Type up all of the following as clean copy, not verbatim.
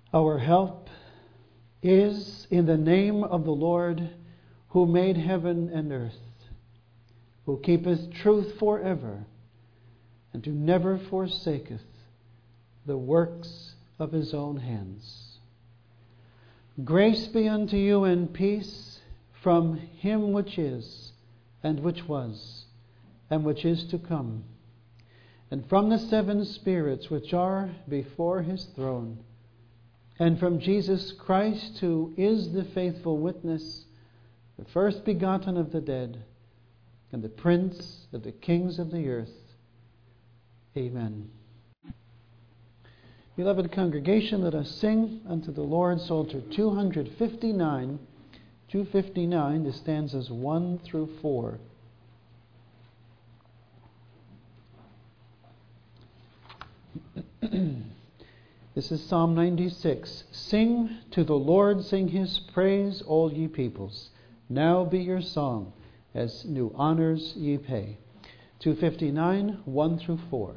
Our help is in the name of the Lord, who made heaven and earth, who keepeth truth forever, and who never forsaketh the works of his own hands. Grace be unto you and peace from him which is, and which was, and which is to come, and from the seven spirits which are before his throne, and from Jesus Christ, who is the faithful witness, the first begotten of the dead, and the Prince of the kings of the earth. Amen. Beloved congregation, let us sing unto the Lord Psalter 259, the stanzas 1 through 4. This is Psalm 96. Sing to the Lord, sing his praise, all ye peoples. Now be your song, as new honors ye pay. 259, 1 through 4.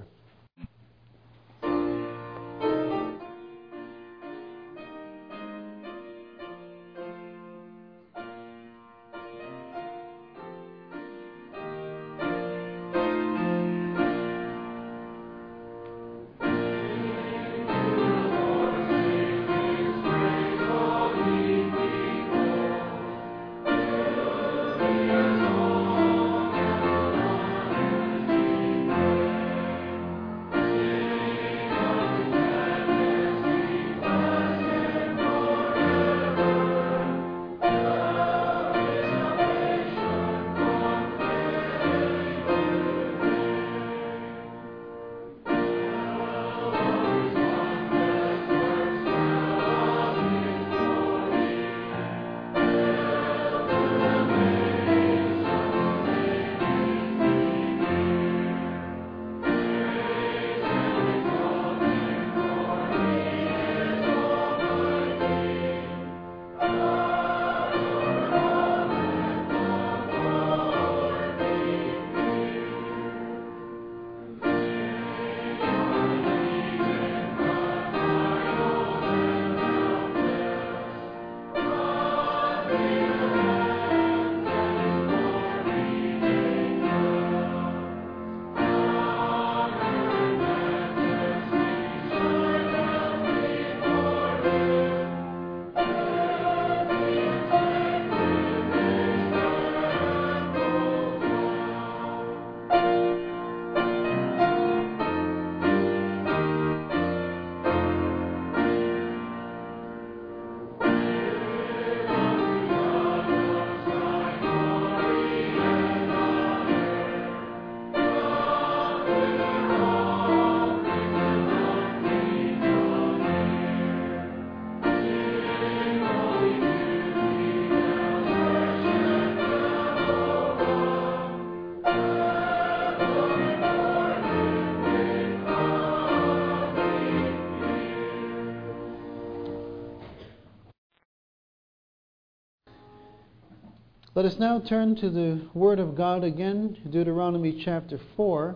Let us now turn to the Word of God again, Deuteronomy chapter 4.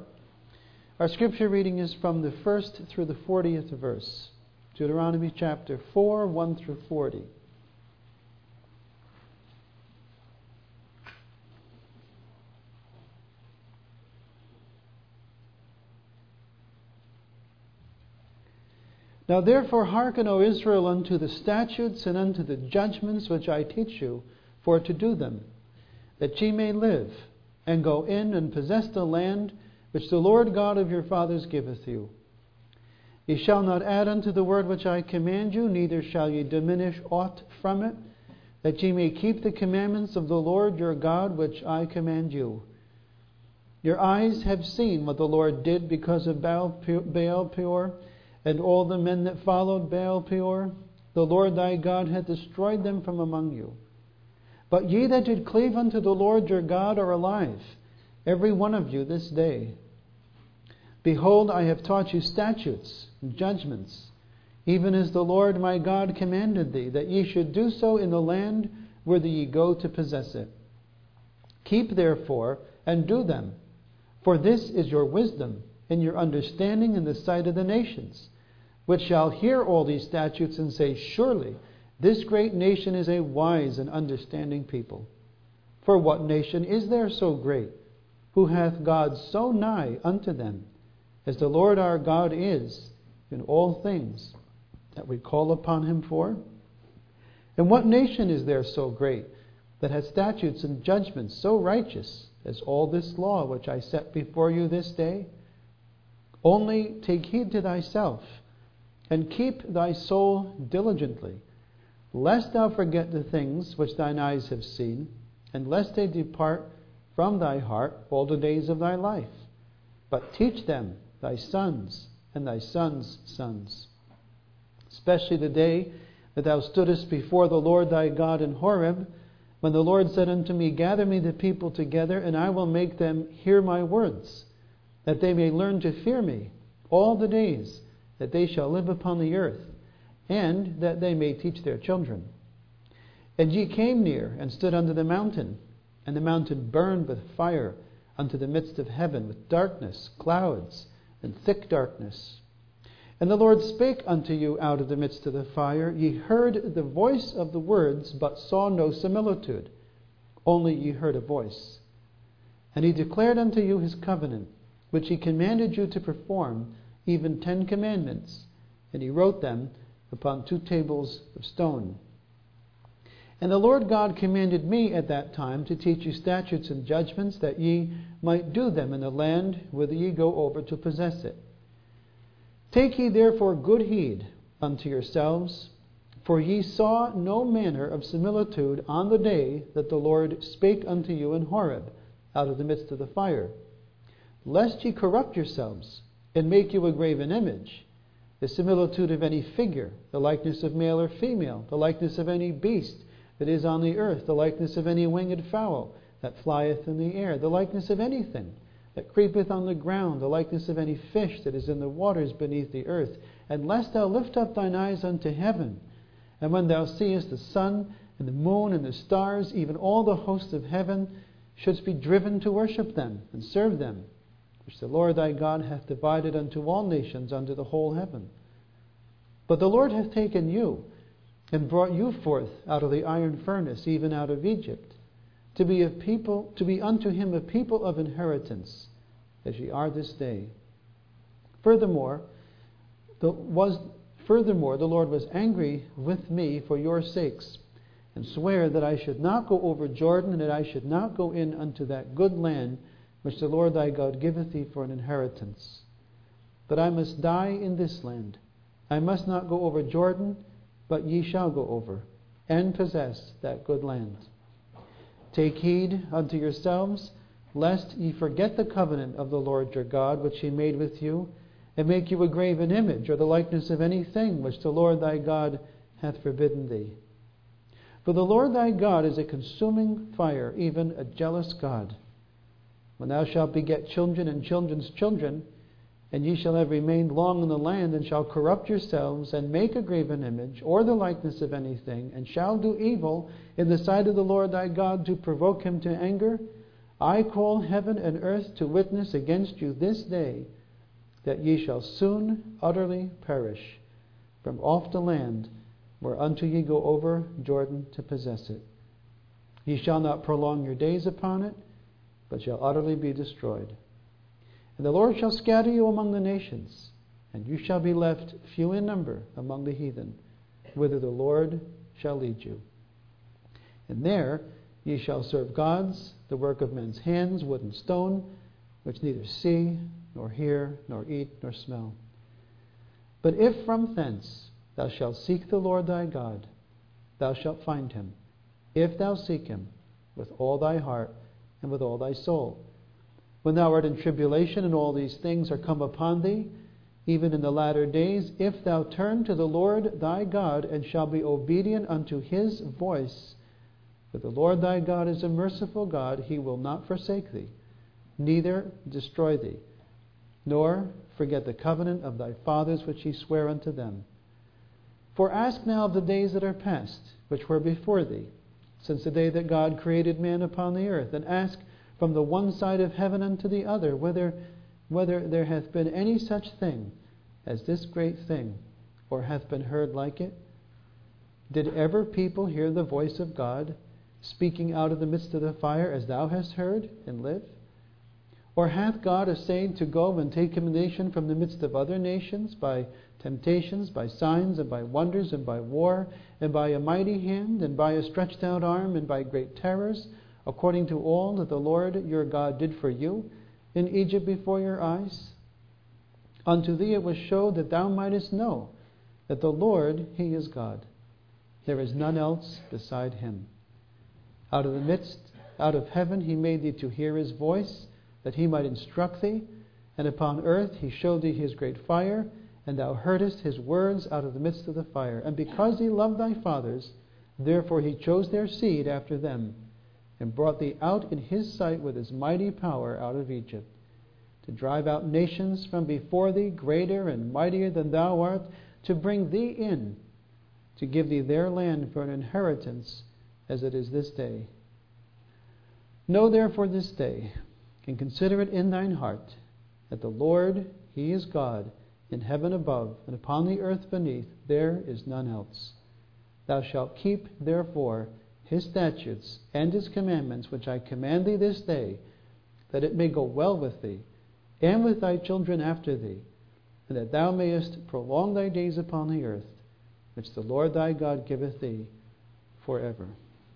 Our scripture reading is from the 1st through the 40th verse. Deuteronomy chapter 4, 1 through 40. Now therefore hearken, O Israel, unto the statutes and unto the judgments which I teach you, for to do them, that ye may live, and go in and possess the land which the Lord God of your fathers giveth you. Ye shall not add unto the word which I command you, neither shall ye diminish aught from it, that ye may keep the commandments of the Lord your God which I command you. Your eyes have seen what the Lord did because of Baal Peor, and all the men that followed Baal Peor. The Lord thy God hath destroyed them from among you. But ye that did cleave unto the Lord your God are alive, every one of you this day. Behold, I have taught you statutes and judgments, even as the Lord my God commanded thee, that ye should do so in the land whither ye go to possess it. Keep therefore and do them, for this is your wisdom and your understanding in the sight of the nations, which shall hear all these statutes and say, Surely this great nation is a wise and understanding people. For what nation is there so great, who hath God so nigh unto them, as the Lord our God is in all things that we call upon him for? And what nation is there so great, that hath statutes and judgments so righteous as all this law which I set before you this day? Only take heed to thyself, and keep thy soul diligently, lest thou forget the things which thine eyes have seen, and lest they depart from thy heart all the days of thy life. But teach them thy sons and thy sons' sons. Especially the day that thou stoodest before the Lord thy God in Horeb, when the Lord said unto me, Gather me the people together, and I will make them hear my words, that they may learn to fear me all the days that they shall live upon the earth, and that they may teach their children. And ye came near and stood under the mountain, and the mountain burned with fire unto the midst of heaven, with darkness, clouds, and thick darkness. And the Lord spake unto you out of the midst of the fire. Ye heard the voice of the words, but saw no similitude, only ye heard a voice. And he declared unto you his covenant, which he commanded you to perform, even 10 commandments, and he wrote them upon 2 tables of stone. And the Lord God commanded me at that time to teach you statutes and judgments, that ye might do them in the land whither ye go over to possess it. Take ye therefore good heed unto yourselves, for ye saw no manner of similitude on the day that the Lord spake unto you in Horeb, out of the midst of the fire, lest ye corrupt yourselves, and make you a graven image, the similitude of any figure, the likeness of male or female, the likeness of any beast that is on the earth, the likeness of any winged fowl that flieth in the air, the likeness of anything that creepeth on the ground, the likeness of any fish that is in the waters beneath the earth. And lest thou lift up thine eyes unto heaven, and when thou seest the sun and the moon and the stars, even all the hosts of heaven, shouldst be driven to worship them and serve them, which the Lord thy God hath divided unto all nations under the whole heaven. But the Lord hath taken you, and brought you forth out of the iron furnace, even out of Egypt, to be unto him a people of inheritance, as ye are this day. Furthermore, the Lord was angry with me for your sakes, and sware that I should not go over Jordan, and that I should not go in unto that good land which the Lord thy God giveth thee for an inheritance. But I must die in this land. I must not go over Jordan, but ye shall go over, and possess that good land. Take heed unto yourselves, lest ye forget the covenant of the Lord your God, which he made with you, and make you a graven image, or the likeness of anything which the Lord thy God hath forbidden thee. For the Lord thy God is a consuming fire, even a jealous God. When thou shalt beget children and children's children, and ye shall have remained long in the land, and shall corrupt yourselves, and make a graven image, or the likeness of anything, and shall do evil in the sight of the Lord thy God, to provoke him to anger, I call heaven and earth to witness against you this day, that ye shall soon utterly perish from off the land whereunto ye go over Jordan to possess it. Ye shall not prolong your days upon it, but shall utterly be destroyed. And the Lord shall scatter you among the nations, and you shall be left few in number among the heathen, whither the Lord shall lead you. And there ye shall serve gods, the work of men's hands, wood and stone, which neither see, nor hear, nor eat, nor smell. But if from thence thou shalt seek the Lord thy God, thou shalt find him, if thou seek him with all thy heart and with all thy soul. When thou art in tribulation, and all these things are come upon thee, even in the latter days, if thou turn to the Lord thy God, and shall be obedient unto his voice, for the Lord thy God is a merciful God, he will not forsake thee, neither destroy thee, nor forget the covenant of thy fathers which he sware unto them. For ask now of the days that are past, which were before thee, since the day that God created man upon the earth, and ask from the one side of heaven unto the other, whether there hath been any such thing as this great thing or hath been heard like it? Did ever people hear the voice of God, speaking out of the midst of the fire, as thou hast heard, and live? Or hath God essayed to go and take a nation from the midst of other nations, by temptations, by signs, and by wonders, and by war, and by a mighty hand, and by a stretched out arm, and by great terrors, according to all that the Lord your God did for you in Egypt before your eyes? Unto thee it was showed that thou mightest know that the Lord, He is God. There is none else beside Him. Out of heaven He made thee to hear His voice, that He might instruct thee, and upon earth He showed thee His great fire, and thou heardest His words out of the midst of the fire. And because He loved thy fathers, therefore He chose their seed after them, and brought thee out in His sight with His mighty power out of Egypt, to drive out nations from before thee, greater and mightier than thou art, to bring thee in, to give thee their land for an inheritance, as it is this day. Know therefore this day, and consider it in thine heart, that the Lord, He is God, in heaven above, and upon the earth beneath, there is none else. Thou shalt keep, therefore, His statutes and His commandments, which I command thee this day, that it may go well with thee, and with thy children after thee, and that thou mayest prolong thy days upon the earth, which the Lord thy God giveth thee forever.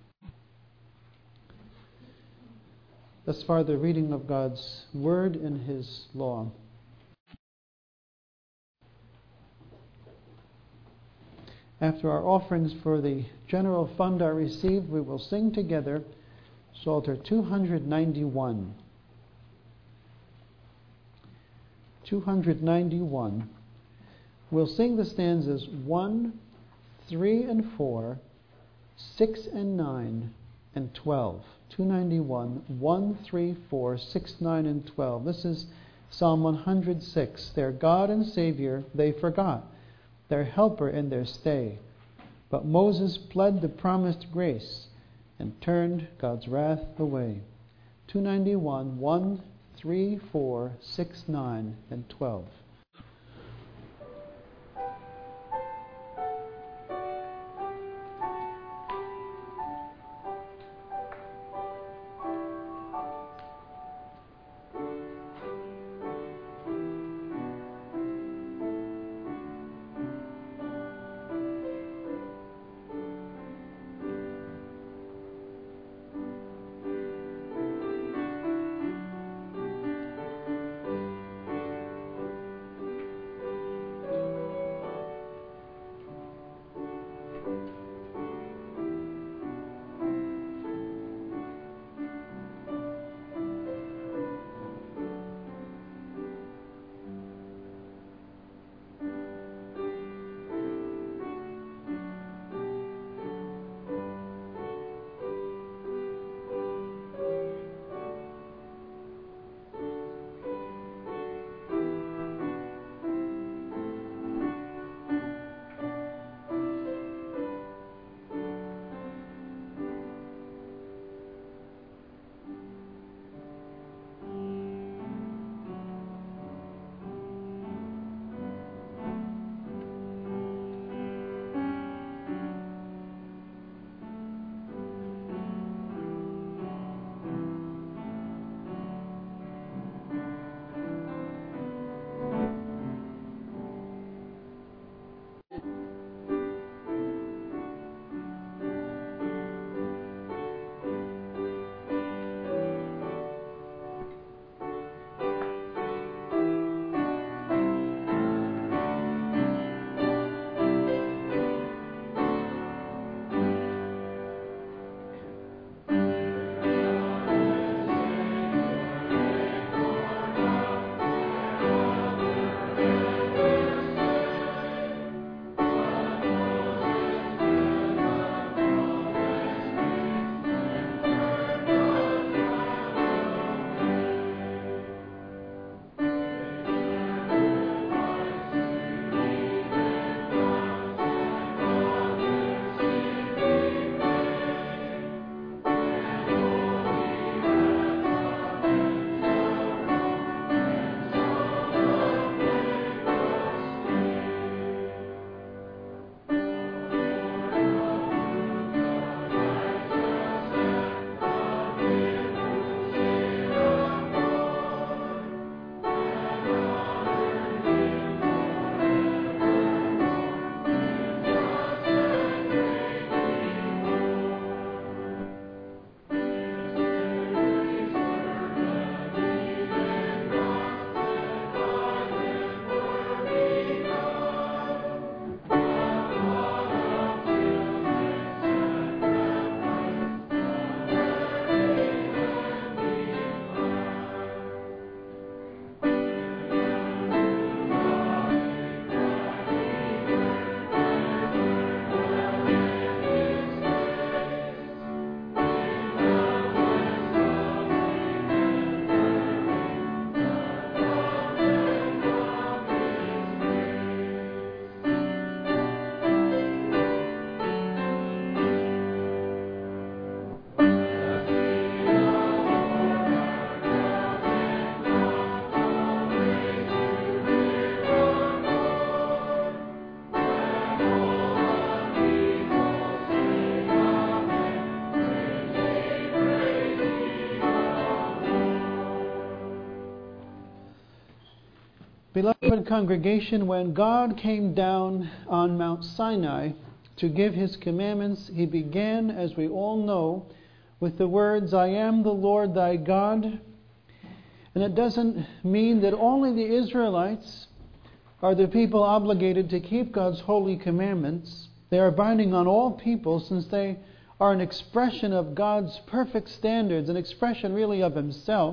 Thus far the reading of God's Word and His law. After our offerings for the general fund are received, we will sing together Psalter 291. 291. We'll sing the stanzas 1, 3 and 4, 6 and 9, and 12. 291, 1, 3, 4, 6, 9, and 12. This is Psalm 106. Their God and Savior they forgot, their helper in their stay. But Moses pled the promised grace and turned God's wrath away. 291, 1, 3, 4, 6, 9, and 12. Beloved congregation, when God came down on Mount Sinai to give His commandments, He began, as we all know, with the words, I am the Lord thy God. And it doesn't mean that only the Israelites are the people obligated to keep God's holy commandments. They are binding on all people, since they are an expression of God's perfect standards, an expression really of Himself.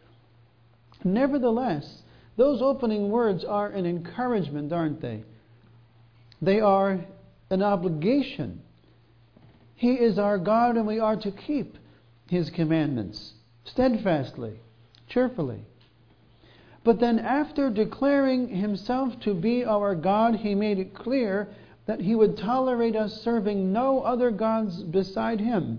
Nevertheless, those opening words are an encouragement, aren't they? They are an obligation. He is our God, and we are to keep His commandments steadfastly, cheerfully. But then after declaring Himself to be our God, He made it clear that He would tolerate us serving no other gods beside Him.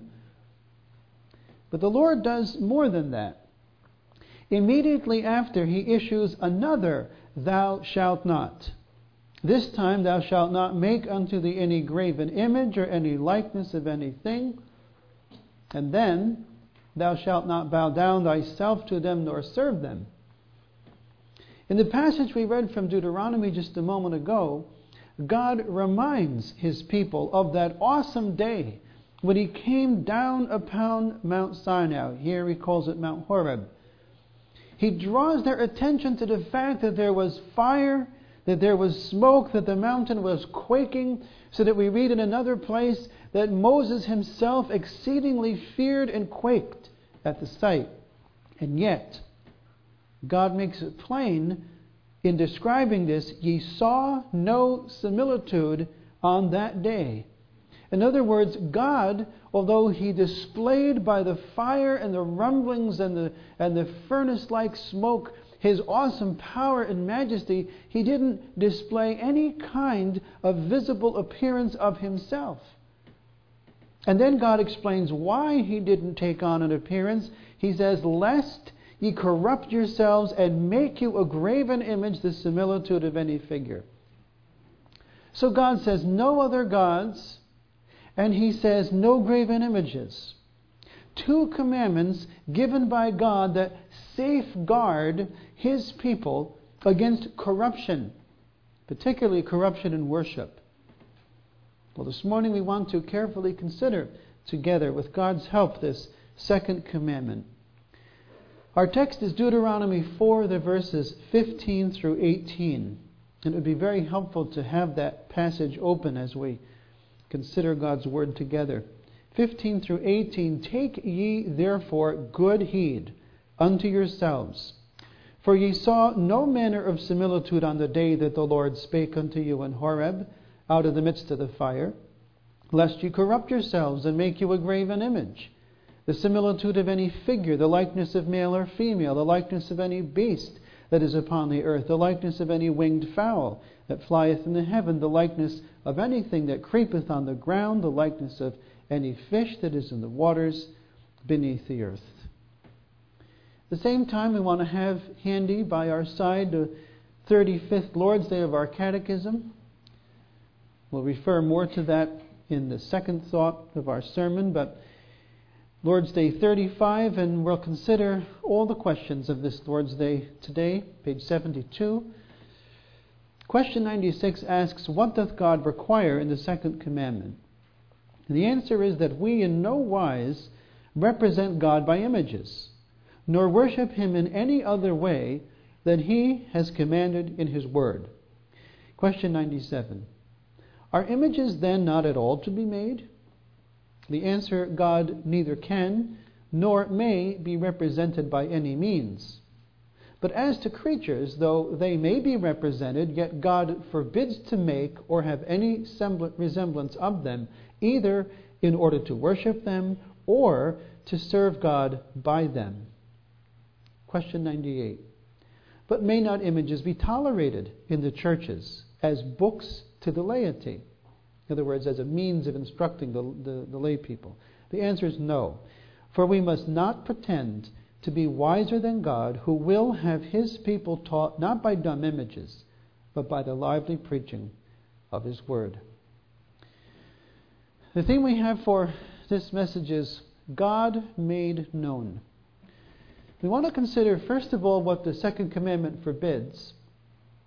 But the Lord does more than that. Immediately after, He issues another, thou shalt not. This time, thou shalt not make unto thee any graven image or any likeness of anything. And then, thou shalt not bow down thyself to them nor serve them. In the passage we read from Deuteronomy just a moment ago, God reminds His people of that awesome day when He came down upon Mount Sinai. Here He calls it Mount Horeb. He draws their attention to the fact that there was fire, that there was smoke, that the mountain was quaking, so that we read in another place that Moses himself exceedingly feared and quaked at the sight. And yet, God makes it plain in describing this, ye saw no similitude on that day. In other words, God, although He displayed by the fire and the rumblings and the furnace-like smoke His awesome power and majesty, He didn't display any kind of visible appearance of Himself. And then God explains why He didn't take on an appearance. He says, lest ye corrupt yourselves and make you a graven image, the similitude of any figure. So God says no other gods, and He says no graven images. Two commandments given by God that safeguard His people against corruption, particularly corruption in worship. Well, this morning we want to carefully consider together, with God's help, this second commandment. Our text is Deuteronomy 4, the verses 15 through 18. And it would be very helpful to have that passage open as we consider God's word together. 15 through 18, take ye therefore good heed unto yourselves. For ye saw no manner of similitude on the day that the Lord spake unto you in Horeb, out of the midst of the fire, lest ye corrupt yourselves and make you a graven image, the similitude of any figure, the likeness of male or female, the likeness of any beast that is upon the earth, the likeness of any winged fowl that flieth in the heaven, the likeness of anything that creepeth on the ground, the likeness of any fish that is in the waters beneath the earth. At the same time, we want to have handy by our side the 35th Lord's Day of our Catechism. We'll refer more to that in the second thought of our sermon, but Lord's Day 35, and we'll consider all the questions of this Lord's Day today, page 72. Question 96 asks, what doth God require in the second commandment? And the answer is that we in no wise represent God by images, nor worship Him in any other way than He has commanded in His Word. Question 97. Are images then not at all to be made? The answer, God neither can nor may be represented by any means. But as to creatures, though they may be represented, yet God forbids to make or have any resemblance of them, either in order to worship them or to serve God by them. Question 98. But may not images be tolerated in the churches as books to the laity? In other words, as a means of instructing the lay people. The answer is no. For we must not pretend to be wiser than God, who will have His people taught not by dumb images, but by the lively preaching of His Word. The theme we have for this message is God made known. We want to consider, first of all, what the second commandment forbids,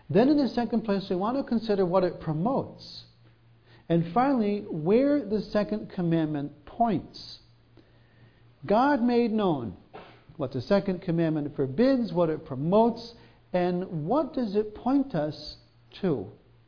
Then in the second place, we want to consider what it promotes. And finally, where the second commandment points. God made known what the second commandment forbids, what it promotes, and what does it point us to.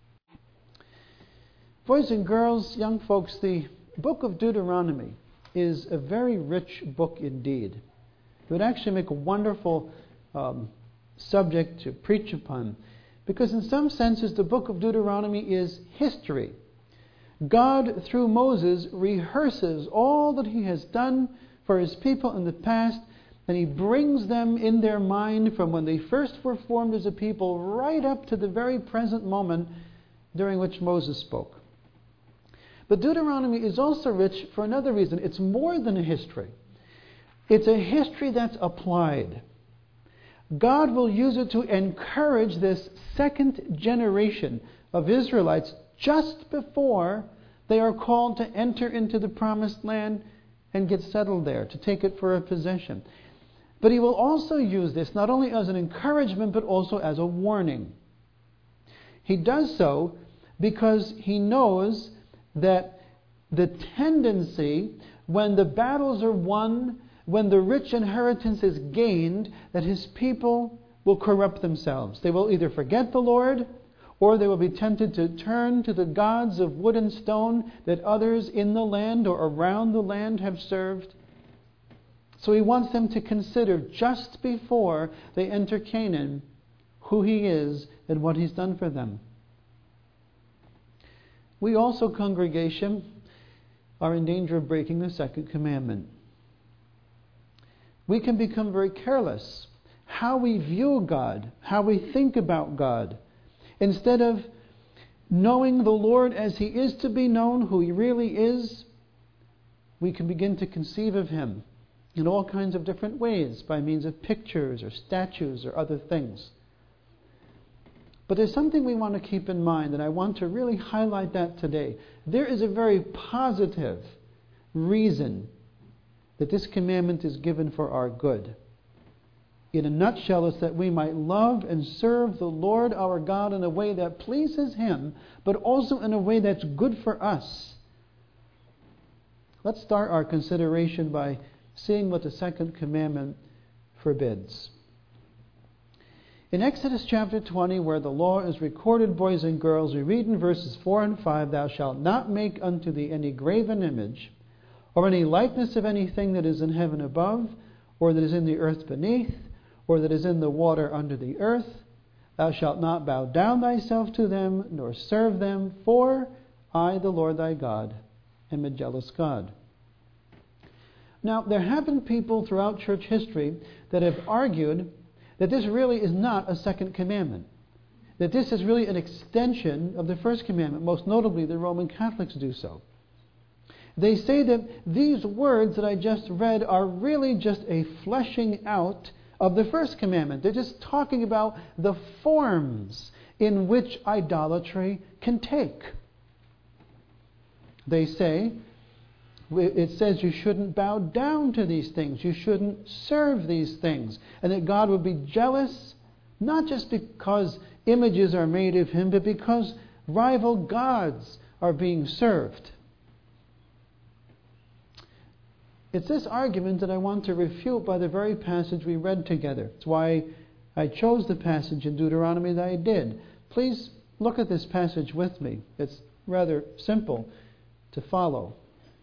Boys and girls, young folks, the book of Deuteronomy is a very rich book indeed. It would actually make a wonderful subject to preach upon, because in some senses the book of Deuteronomy is history. God, through Moses, rehearses all that he has done for his people in the past, and he brings them in their mind from when they first were formed as a people right up to the very present moment during which Moses spoke. But Deuteronomy is also rich for another reason. It's more than a history. It's a history that's applied. God will use it to encourage this second generation of Israelites just before they are called to enter into the promised land and get settled there, to take it for a possession. But he will also use this not only as an encouragement, but also as a warning. He does so because he knows that the tendency, when the battles are won, when the rich inheritance is gained, that his people will corrupt themselves. They will either forget the Lord, or they will be tempted to turn to the gods of wood and stone that others in the land or around the land have served. So he wants them to consider just before they enter Canaan who he is and what he's done for them. We also, congregation, are in danger of breaking the second commandment. We can become very careless how we view God, how we think about God. Instead of knowing the Lord as he is to be known, who he really is, we can begin to conceive of him in all kinds of different ways, by means of pictures or statues or other things. But there's something we want to keep in mind, and I want to really highlight that today. There is a very positive reason that this commandment is given for our good. In a nutshell, it's that we might love and serve the Lord our God in a way that pleases him, but also in a way that's good for us. Let's start our consideration by seeing what the second commandment forbids. In Exodus chapter 20, where the law is recorded, boys and girls, we read in verses 4 and 5, "Thou shalt not make unto thee any graven image, or any likeness of anything that is in heaven above, or that is in the earth beneath, or that is in the water under the earth. Thou shalt not bow down thyself to them, nor serve them, for I, the Lord thy God, am a jealous God." Now, there have been people throughout church history that have argued that this really is not a second commandment, that this is really an extension of the first commandment. Most notably, the Roman Catholics do so. They say that these words that I just read are really just a fleshing out of the first commandment. They're just talking about the forms in which idolatry can take. They say, it says you shouldn't bow down to these things, you shouldn't serve these things, and that God would be jealous, not just because images are made of him, but because rival gods are being served. It's this argument that I want to refute by the very passage we read together. It's why I chose the passage in Deuteronomy that I did. Please look at this passage with me. It's rather simple to follow.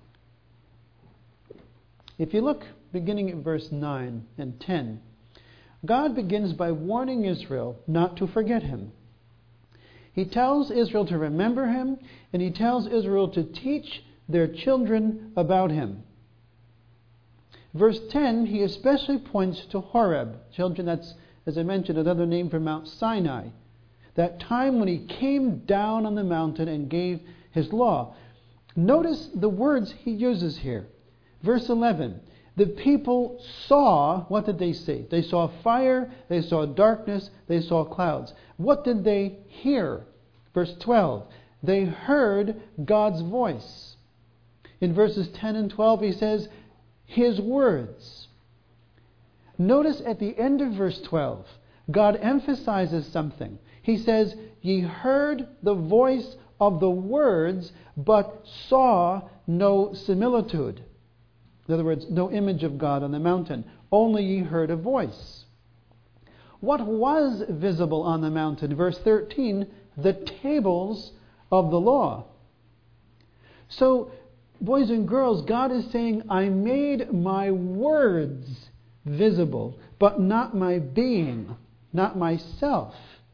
If you look beginning at verse 9 and 10, God begins by warning Israel not to forget him. He tells Israel to remember him, and he tells Israel to teach their children about him. Verse 10, he especially points to Horeb. Children, that's, as I mentioned, another name for Mount Sinai. That time when he came down on the mountain and gave his law. Notice the words he uses here. Verse 11, the people saw, what did they see? They saw fire, they saw darkness, they saw clouds. What did they hear? Verse 12, they heard God's voice. In verses 10 and 12 he says, his words. Notice at the end of verse 12, God emphasizes something. He says, ye heard the voice of the words, but saw no similitude. In other words, no image of God on the mountain. Only ye heard a voice. What was visible on the mountain? Verse 13, the tables of the law. So, boys and girls, God is saying, I made my words visible, but not my being, not myself.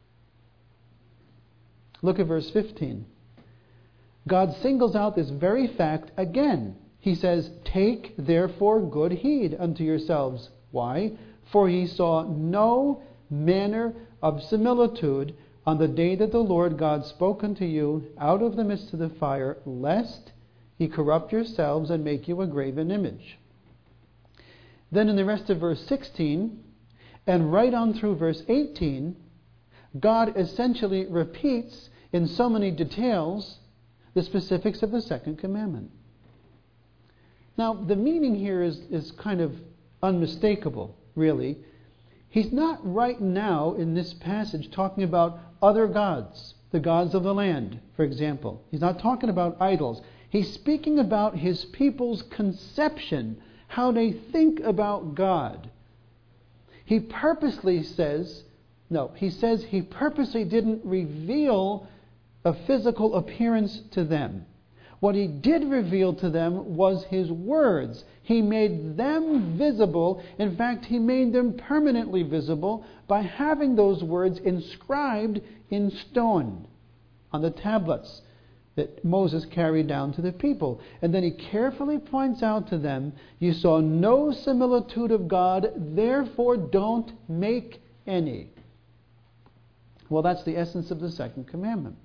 Look at verse 15. God singles out this very fact again. He says, take therefore good heed unto yourselves. Why? For ye saw no manner of similitude on the day that the Lord God spoke unto you out of the midst of the fire, lest ye corrupt yourselves and make you a graven image. Then in the rest of verse 16, and right on through verse 18, God essentially repeats in so many details the specifics of the second commandment. Now, the meaning here is kind of unmistakable, really. He's not right now in this passage talking about other gods, the gods of the land, for example. He's not talking about idols. He's speaking about his people's conception, how they think about God. He purposely says he purposely didn't reveal a physical appearance to them. What he did reveal to them was his words. He made them visible. In fact, he made them permanently visible by having those words inscribed in stone on the tablets that Moses carried down to the people. And then he carefully points out to them, you saw no similitude of God, therefore don't make any. Well, that's the essence of the second commandment.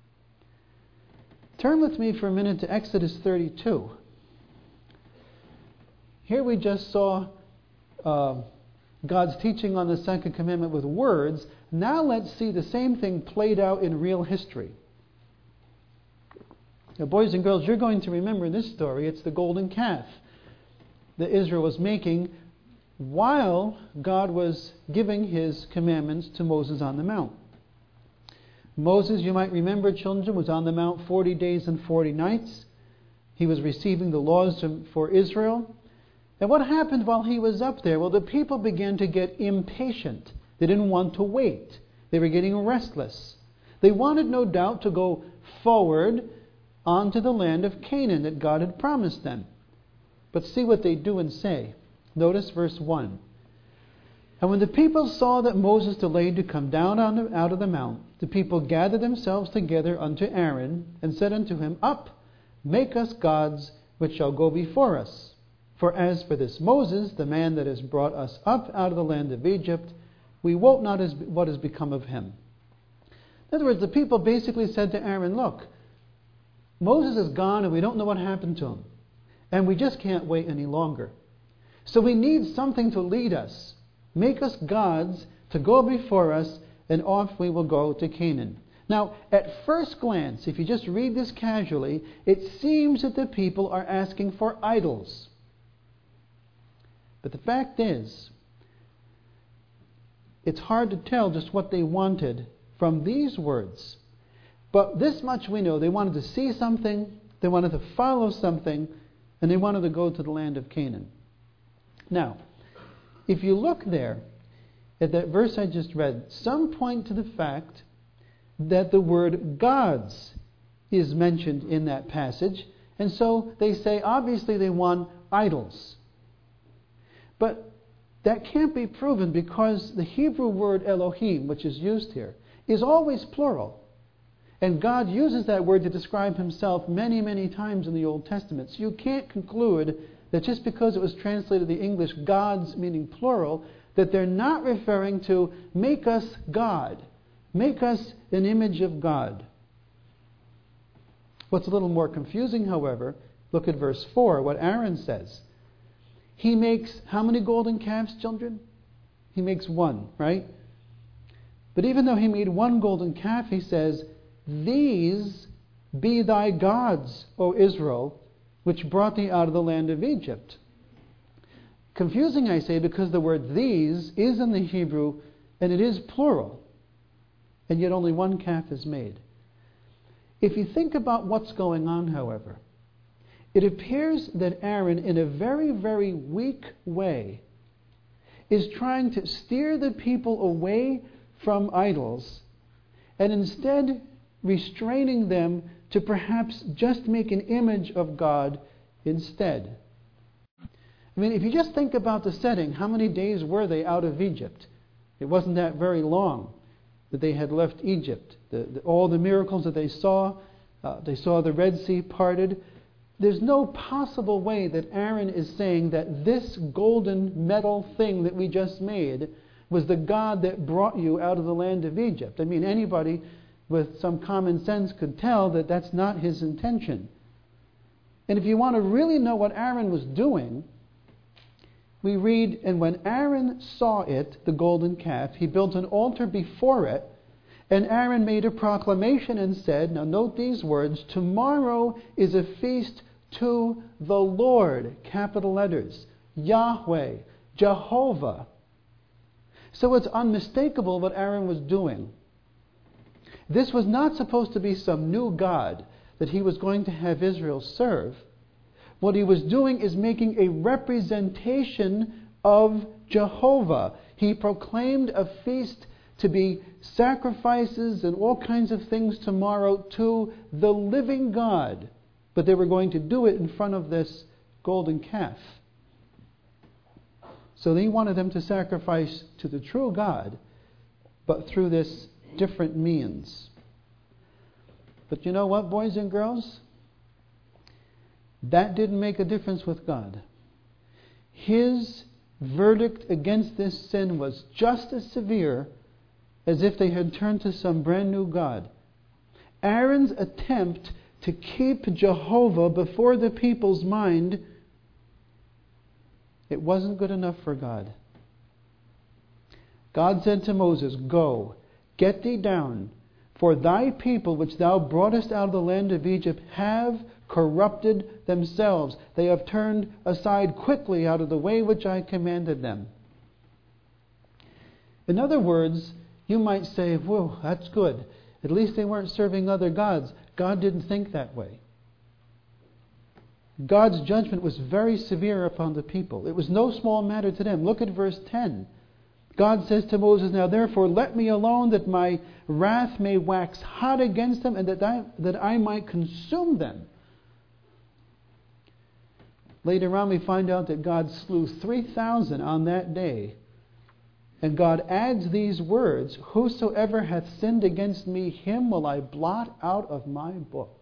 Turn with me for a minute to Exodus 32. Here we just saw God's teaching on the second commandment with words. Now let's see the same thing played out in real history. Now, boys and girls, you're going to remember this story. It's the golden calf that Israel was making while God was giving his commandments to Moses on the mount. Moses, you might remember, children, was on the mount 40 days and 40 nights. He was receiving the laws for Israel. And what happened while he was up there? Well, the people began to get impatient. They didn't want to wait. They were getting restless. They wanted, no doubt, to go forward onto the land of Canaan that God had promised them. But see what they do and say. Notice verse 1. And when the people saw that Moses delayed to come down out of the mount, the people gathered themselves together unto Aaron, and said unto him, Up, make us gods which shall go before us. For as for this Moses, the man that has brought us up out of the land of Egypt, we wot not what has become of him. In other words, the people basically said to Aaron, look, Moses is gone and we don't know what happened to him. And we just can't wait any longer. So we need something to lead us. Make us gods to go before us, and off we will go to Canaan. Now, at first glance, if you just read this casually, it seems that the people are asking for idols. But the fact is, it's hard to tell just what they wanted from these words. But this much we know. They wanted to see something, they wanted to follow something, and they wanted to go to the land of Canaan. Now, if you look there at that verse I just read, some point to the fact that the word gods is mentioned in that passage. And so they say, obviously they want idols. But that can't be proven because the Hebrew word Elohim, which is used here, is always plural. And God uses that word to describe himself many, many times in the Old Testament. So you can't conclude that just because it was translated the English gods, meaning plural, that they're not referring to make us God. Make us an image of God. What's a little more confusing, however, look at verse 4, what Aaron says. He makes how many golden calves, children? He makes one, right? But even though he made one golden calf, he says, these be thy gods, O Israel, which brought thee out of the land of Egypt. Confusing, I say, because the word these is in the Hebrew And it is plural. And yet only one calf is made. If you think about what's going on, however, it appears that Aaron, in a very, very weak way, is trying to steer the people away from idols and instead restraining them to perhaps just make an image of God instead. I mean, if you just think about the setting, how many days were they out of Egypt? It wasn't that very long that they had left Egypt. All the miracles that they saw the Red Sea parted. There's no possible way that Aaron is saying that this golden metal thing that we just made was the God that brought you out of the land of Egypt. I mean, anybody with some common sense could tell that that's not his intention. And if you want to really know what Aaron was doing, we read, and when Aaron saw it, the golden calf, he built an altar before it, and Aaron made a proclamation and said, now note these words, tomorrow is a feast to the Lord, capital letters, Yahweh, Jehovah. So it's unmistakable what Aaron was doing. This was not supposed to be some new God that he was going to have Israel serve. What he was doing is making a representation of Jehovah. He proclaimed a feast to be sacrifices and all kinds of things tomorrow to the living God. But they were going to do it in front of this golden calf. So he wanted them to sacrifice to the true God, but through this different means. But you know what, boys and girls? That didn't make a difference with God. His verdict against this sin was just as severe as if they had turned to some brand new God. Aaron's attempt to keep Jehovah before the people's mind, it wasn't good enough for God. God said to Moses, go, get thee down, for thy people which thou broughtest out of the land of Egypt have corrupted themselves. They have turned aside quickly out of the way which I commanded them. In other words, you might say, whoa, that's good. At least they weren't serving other gods. God didn't think that way. God's judgment was very severe upon the people. It was no small matter to them. Look at verse 10. God says to Moses, now therefore let me alone, that my wrath may wax hot against them, and that I might consume them. Later on we find out that God slew 3,000 on that day. And God adds these words, whosoever hath sinned against me, him will I blot out of my book.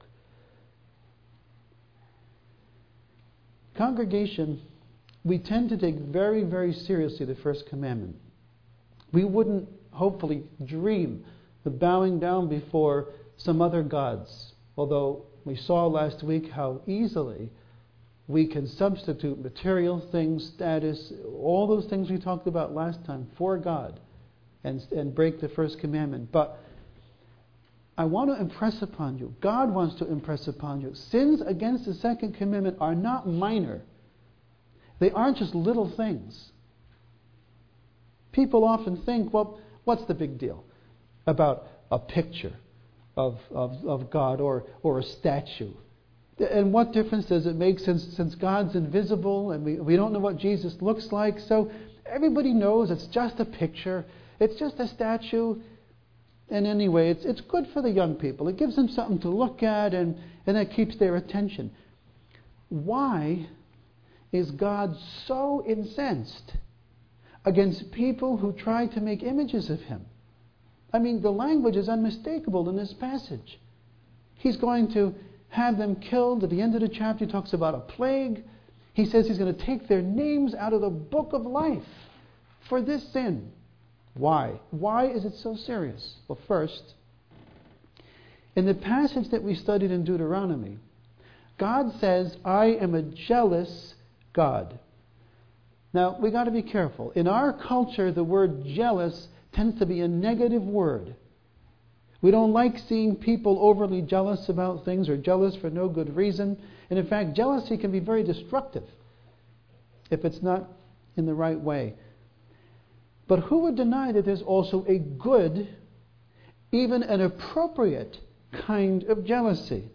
Congregation, we tend to take very, very seriously the first commandment. We wouldn't, hopefully, dream of bowing down before some other gods. Although we saw last week how easily we can substitute material things, status, all those things we talked about last time for God and break the first commandment. But I want to impress upon you, God wants to impress upon you, sins against the second commandment are not minor. They aren't just little things. People often think, well, what's the big deal about a picture of God or a statue? And what difference does it make since God's invisible and we don't know what Jesus looks like? So everybody knows it's just a picture. It's just a statue. And anyway, it's good for the young people. It gives them something to look at and it keeps their attention. Why is God so incensed against people who try to make images of Him? I mean, the language is unmistakable in this passage. He's going to have them killed. At the end of the chapter, he talks about a plague. He says he's going to take their names out of the book of life for this sin. Why? Why is it so serious? Well, first, in the passage that we studied in Deuteronomy, God says, I am a jealous God. Now, we got to be careful. In our culture, the word jealous tends to be a negative word. We don't like seeing people overly jealous about things or jealous for no good reason. And in fact, jealousy can be very destructive if it's not in the right way. But who would deny that there's also a good, even an appropriate kind of jealousy?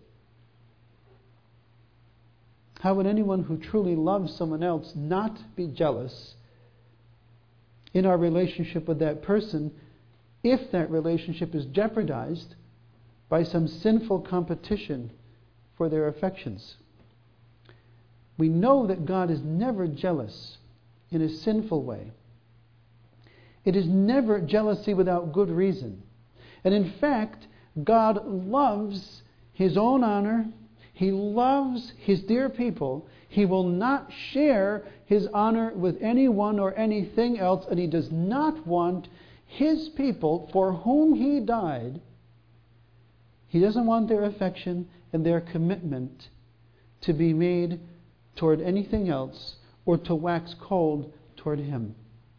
How would anyone who truly loves someone else not be jealous in our relationship with that person if that relationship is jeopardized by some sinful competition for their affections? We know that God is never jealous in a sinful way. It is never jealousy without good reason. And in fact, God loves His own honor. He loves His dear people. He will not share His honor with anyone or anything else, and He does not want His people for whom He died. He doesn't want their affection and their commitment to be made toward anything else or to wax cold toward Him.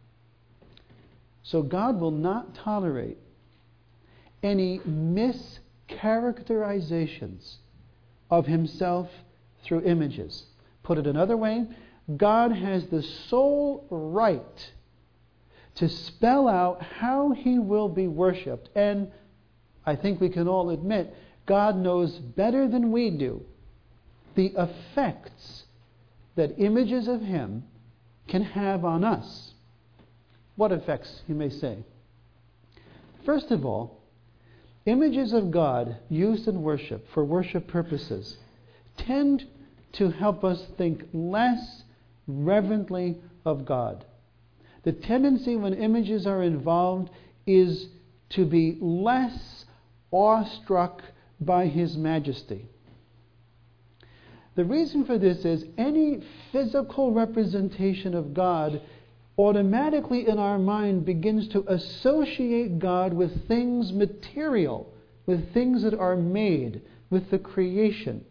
So God will not tolerate any mischaracterizations of Himself through images. Put it another way, God has the sole right to spell out how He will be worshipped. And I think we can all admit, God knows better than we do the effects that images of Him can have on us. What effects, you may say? First of all, images of God used in worship for worship purposes tend to help us think less reverently of God. The tendency when images are involved is to be less awestruck by His majesty. The reason for this is any physical representation of God automatically in our mind begins to associate God with things material, with things that are made, with the creation.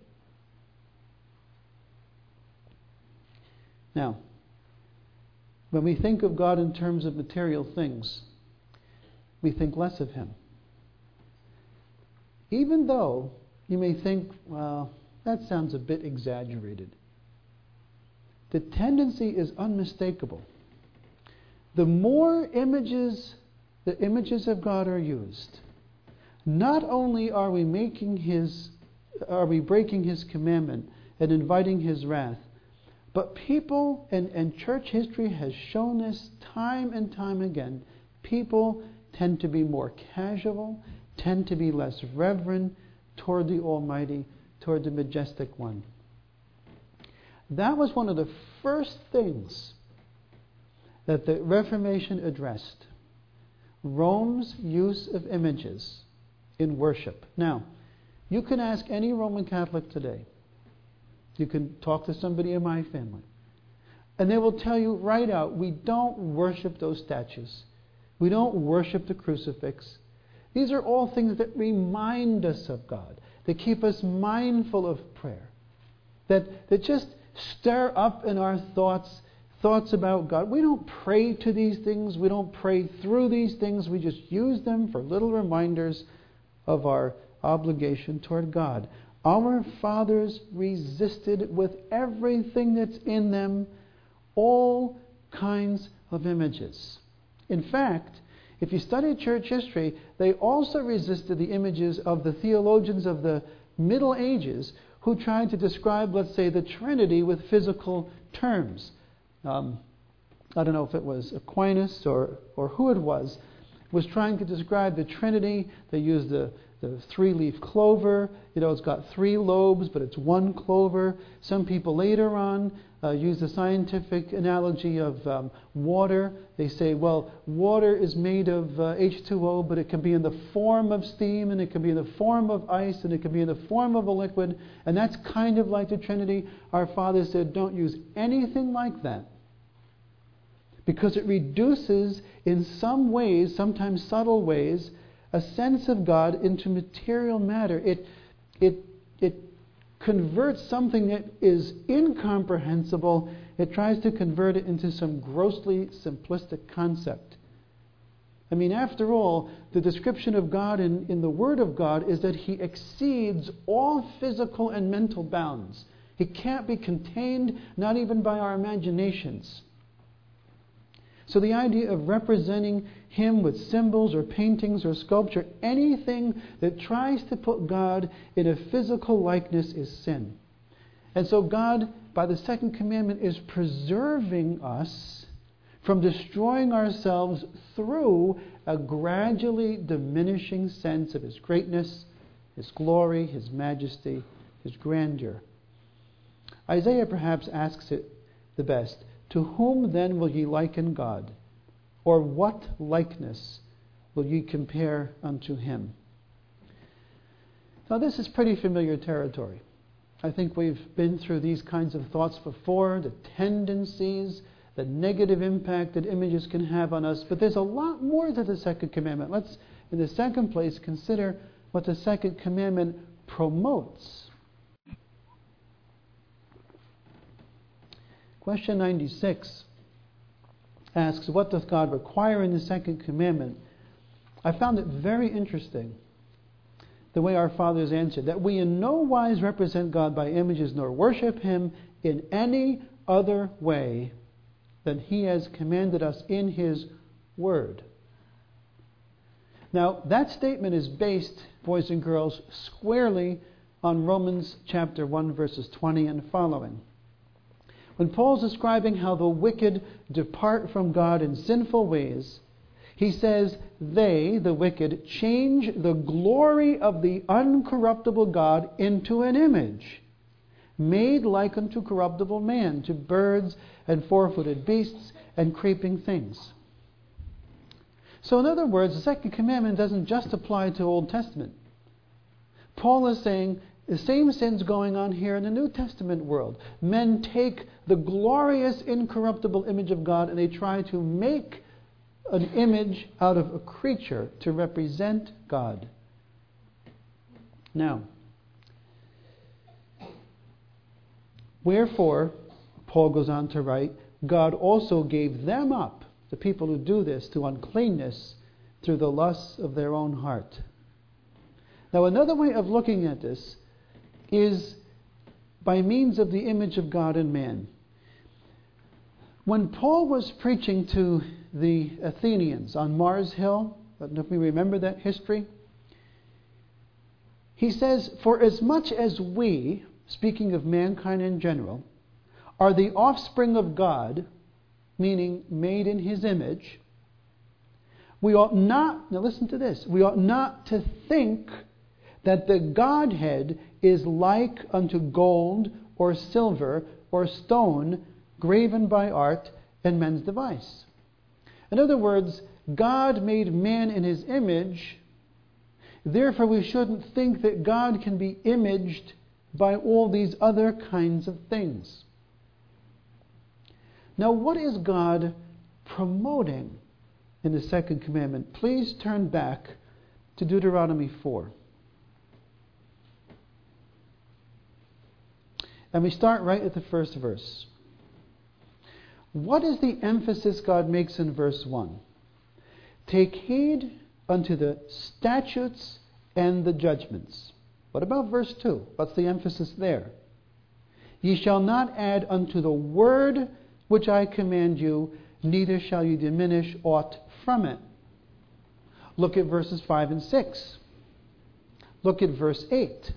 Now, when we think of God in terms of material things, we think less of Him. Even though you may think, well, that sounds a bit exaggerated. The tendency is unmistakable. The more images, the images of God are used, not only are we breaking His commandment and inviting His wrath, but people, and church history has shown this time and time again, people tend to be more casual, tend to be less reverent toward the Almighty, toward the Majestic One. That was one of the first things that the Reformation addressed. Rome's use of images in worship. Now, you can ask any Roman Catholic today. You can talk to somebody in my family. And they will tell you right out, we don't worship those statues. We don't worship the crucifix. These are all things that remind us of God, that keep us mindful of prayer, that just stir up in our thoughts about God. We don't pray to these things. We don't pray through these things. We just use them for little reminders of our obligation toward God. Our fathers resisted with everything that's in them all kinds of images. In fact, if you study church history, they also resisted the images of the theologians of the Middle Ages who tried to describe, let's say, the Trinity with physical terms. I don't know if it was Aquinas or who it was trying to describe the Trinity. They used the three-leaf clover. It's got three lobes, but it's one clover. Some people later on use the scientific analogy of water. They say, well, water is made of H2O, but it can be in the form of steam, and it can be in the form of ice, and it can be in the form of a liquid. And that's kind of like the Trinity. Our Father said, don't use anything like that, because it reduces, in some ways, sometimes subtle ways, a sense of God into material matter. It converts something that is incomprehensible. It tries to convert it into some grossly simplistic concept. I mean, after all, the description of God in the Word of God is that He exceeds all physical and mental bounds. He can't be contained, not even by our imaginations. So the idea of representing Him with symbols or paintings or sculpture, anything that tries to put God in a physical likeness is sin. And so God, by the second commandment, is preserving us from destroying ourselves through a gradually diminishing sense of His greatness, His glory, His majesty, His grandeur. Isaiah perhaps asks it the best. To whom then will ye liken God? Or what likeness will ye compare unto Him? Now this is pretty familiar territory. I think we've been through these kinds of thoughts before, the tendencies, the negative impact that images can have on us. But there's a lot more to the second commandment. Let's, in the second place, consider what the second commandment promotes. Question 96 asks, what doth God require in the second commandment? I found it very interesting, the way our fathers answered, that we in no wise represent God by images, nor worship Him in any other way than He has commanded us in His Word. Now, that statement is based, boys and girls, squarely on Romans chapter 1, verses 20 and following. When Paul's describing how the wicked depart from God in sinful ways, he says, they, the wicked, change the glory of the uncorruptible God into an image, made like unto corruptible man, to birds and four-footed beasts and creeping things. So in other words, the second commandment doesn't just apply to Old Testament. Paul is saying the same sin's going on here in the New Testament world. Men take the glorious, incorruptible image of God and they try to make an image out of a creature to represent God. Now, wherefore, Paul goes on to write, God also gave them up, the people who do this, to uncleanness through the lusts of their own heart. Now, another way of looking at this is by means of the image of God in man. When Paul was preaching to the Athenians on Mars Hill, I don't know if we remember that history, he says, for as much as we, speaking of mankind in general, are the offspring of God, meaning made in His image, we ought not, now listen to this, we ought not to think that the Godhead is like unto gold or silver or stone graven by art and men's device. In other words, God made man in His image, therefore we shouldn't think that God can be imaged by all these other kinds of things. Now, what is God promoting in the second commandment? Please turn back to Deuteronomy 4. And we start right at the first verse. What is the emphasis God makes in verse 1? Take heed unto the statutes and the judgments. What about verse 2? What's the emphasis there? Ye shall not add unto the word which I command you, neither shall you diminish aught from it. Look at verses 5 and 6. Look at verse 8.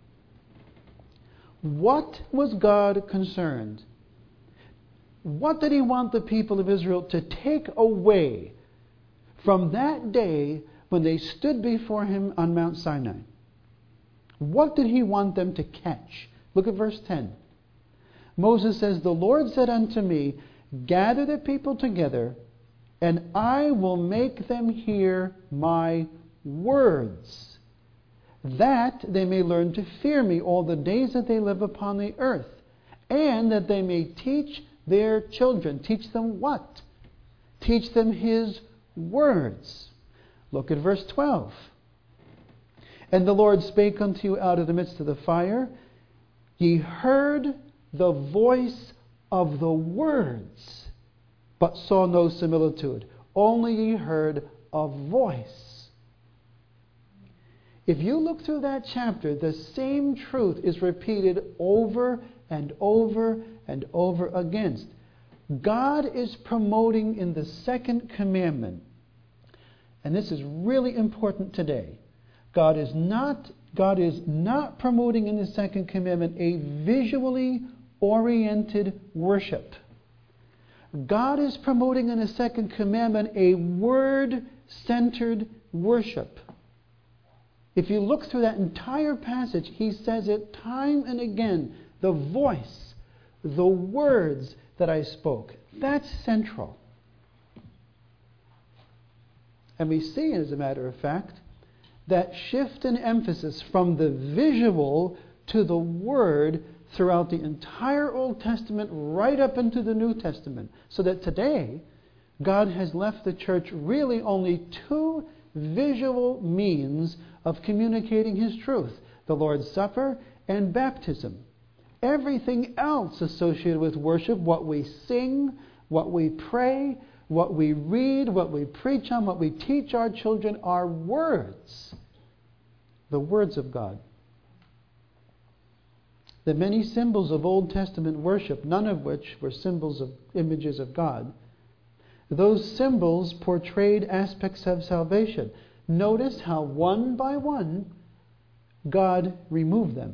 What was God concerned? What did He want the people of Israel to take away from that day when they stood before Him on Mount Sinai? What did He want them to catch? Look at verse 10. Moses says, the Lord said unto me, gather the people together, and I will make them hear my words, that they may learn to fear me all the days that they live upon the earth, and that they may teach their children. Teach them what? Teach them His words. Look at verse 12. And the Lord spake unto you out of the midst of the fire. Ye heard the voice of the words, but saw no similitude. Only ye heard a voice. If you look through that chapter, the same truth is repeated over and over and over again. God is promoting in the second commandment, and this is really important today, God is not promoting in the second commandment a visually oriented worship. God is promoting in the second commandment a word-centered worship. If you look through that entire passage, he says it time and again. The voice, the words that I spoke, that's central. And we see, as a matter of fact, that shift in emphasis from the visual to the word throughout the entire Old Testament right up into the New Testament. So that today, God has left the church really only two visual means of communicating His truth: the Lord's Supper and baptism. Everything else associated with worship, what we sing, what we pray, what we read, what we preach on, what we teach our children, are words. The words of God. The many symbols of Old Testament worship, none of which were symbols of images of God, those symbols portrayed aspects of salvation. Notice how one by one God removed them.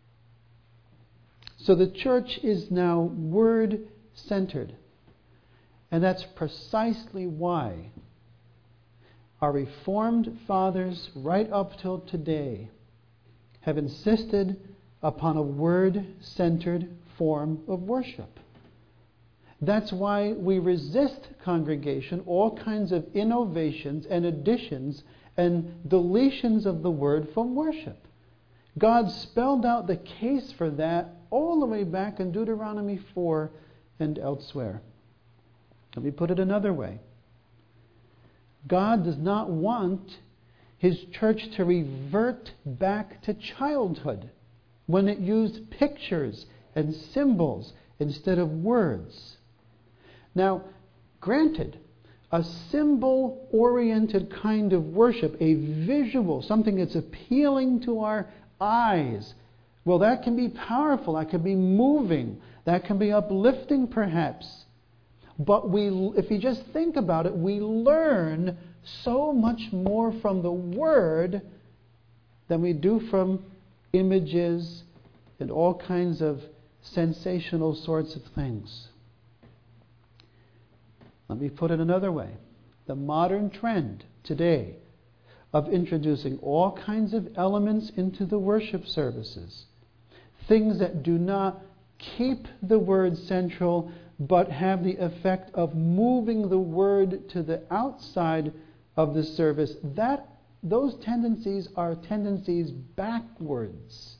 So the church is now word-centered. And that's precisely why our Reformed fathers, right up till today, have insisted upon a word-centered form of worship. That's why we resist, congregation, all kinds of innovations and additions and deletions of the word from worship. God spelled out the case for that all the way back in Deuteronomy 4 and elsewhere. Let me put it another way. God does not want His church to revert back to childhood when it used pictures and symbols instead of words. Now, granted, a symbol-oriented kind of worship, a visual, something that's appealing to our eyes, well, that can be powerful, that can be moving, that can be uplifting perhaps. But if you just think about it, we learn so much more from the Word than we do from images and all kinds of sensational sorts of things. Let me put it another way. The modern trend today of introducing all kinds of elements into the worship services, things that do not keep the Word central but have the effect of moving the Word to the outside of the service, those tendencies are tendencies backwards.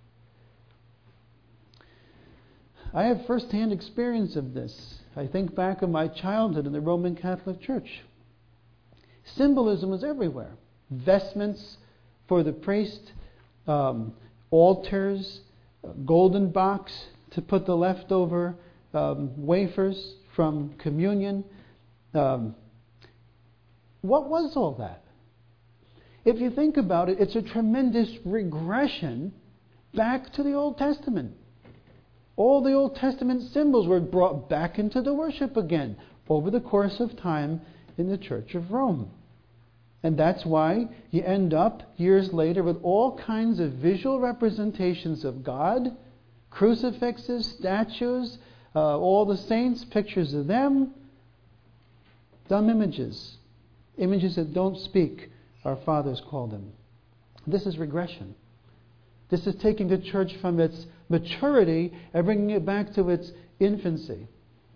I have first-hand experience of this. I think back on my childhood in the Roman Catholic Church. Symbolism was everywhere. Vestments for the priest, altars, golden box to put the leftover wafers from communion. What was all that? If you think about it, it's a tremendous regression back to the Old Testament. All the Old Testament symbols were brought back into the worship again over the course of time in the Church of Rome. And that's why you end up years later with all kinds of visual representations of God, crucifixes, statues, all the saints, pictures of them, dumb images, images that don't speak, our fathers call them. This is regression. This is taking the church from its maturity and bringing it back to its infancy.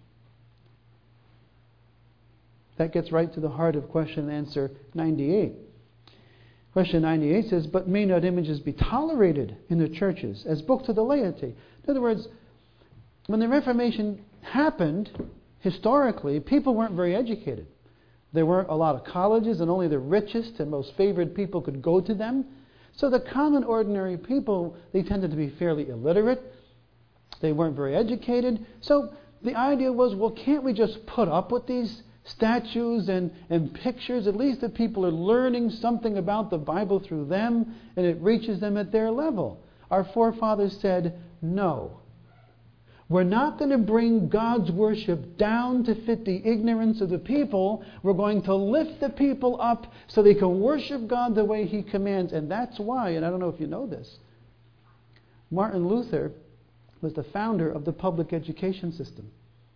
That gets right to the heart of question and answer 98. Question 98 says, but may not images be tolerated in the churches as book to the laity? In other words, when the Reformation happened, historically, people weren't very educated. There weren't a lot of colleges, and only the richest and most favored people could go to them. So the common, ordinary people, they tended to be fairly illiterate. They weren't very educated. So the idea was, well, can't we just put up with these statues and pictures? At least the people are learning something about the Bible through them, and it reaches them at their level. Our forefathers said, no. We're not going to bring God's worship down to fit the ignorance of the people. We're going to lift the people up so they can worship God the way He commands. And that's why, and I don't know if you know this, Martin Luther was the founder of the public education system.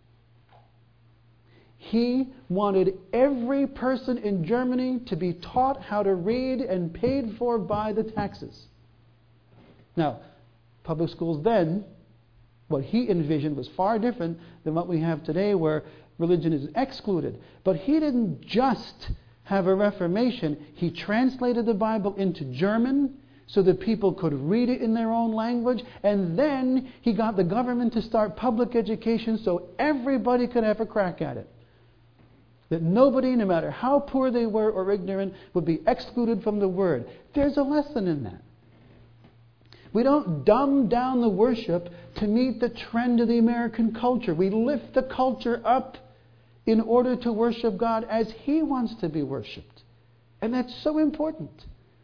He wanted every person in Germany to be taught how to read and paid for by the taxes. Now, public schools then, what he envisioned was far different than what we have today, where religion is excluded. But he didn't just have a reformation. He translated the Bible into German so that people could read it in their own language. And then he got the government to start public education so everybody could have a crack at it. That nobody, no matter how poor they were or ignorant, would be excluded from the Word. There's a lesson in that. We don't dumb down the worship to meet the trend of the American culture. We lift the culture up in order to worship God as He wants to be worshipped. And that's so important.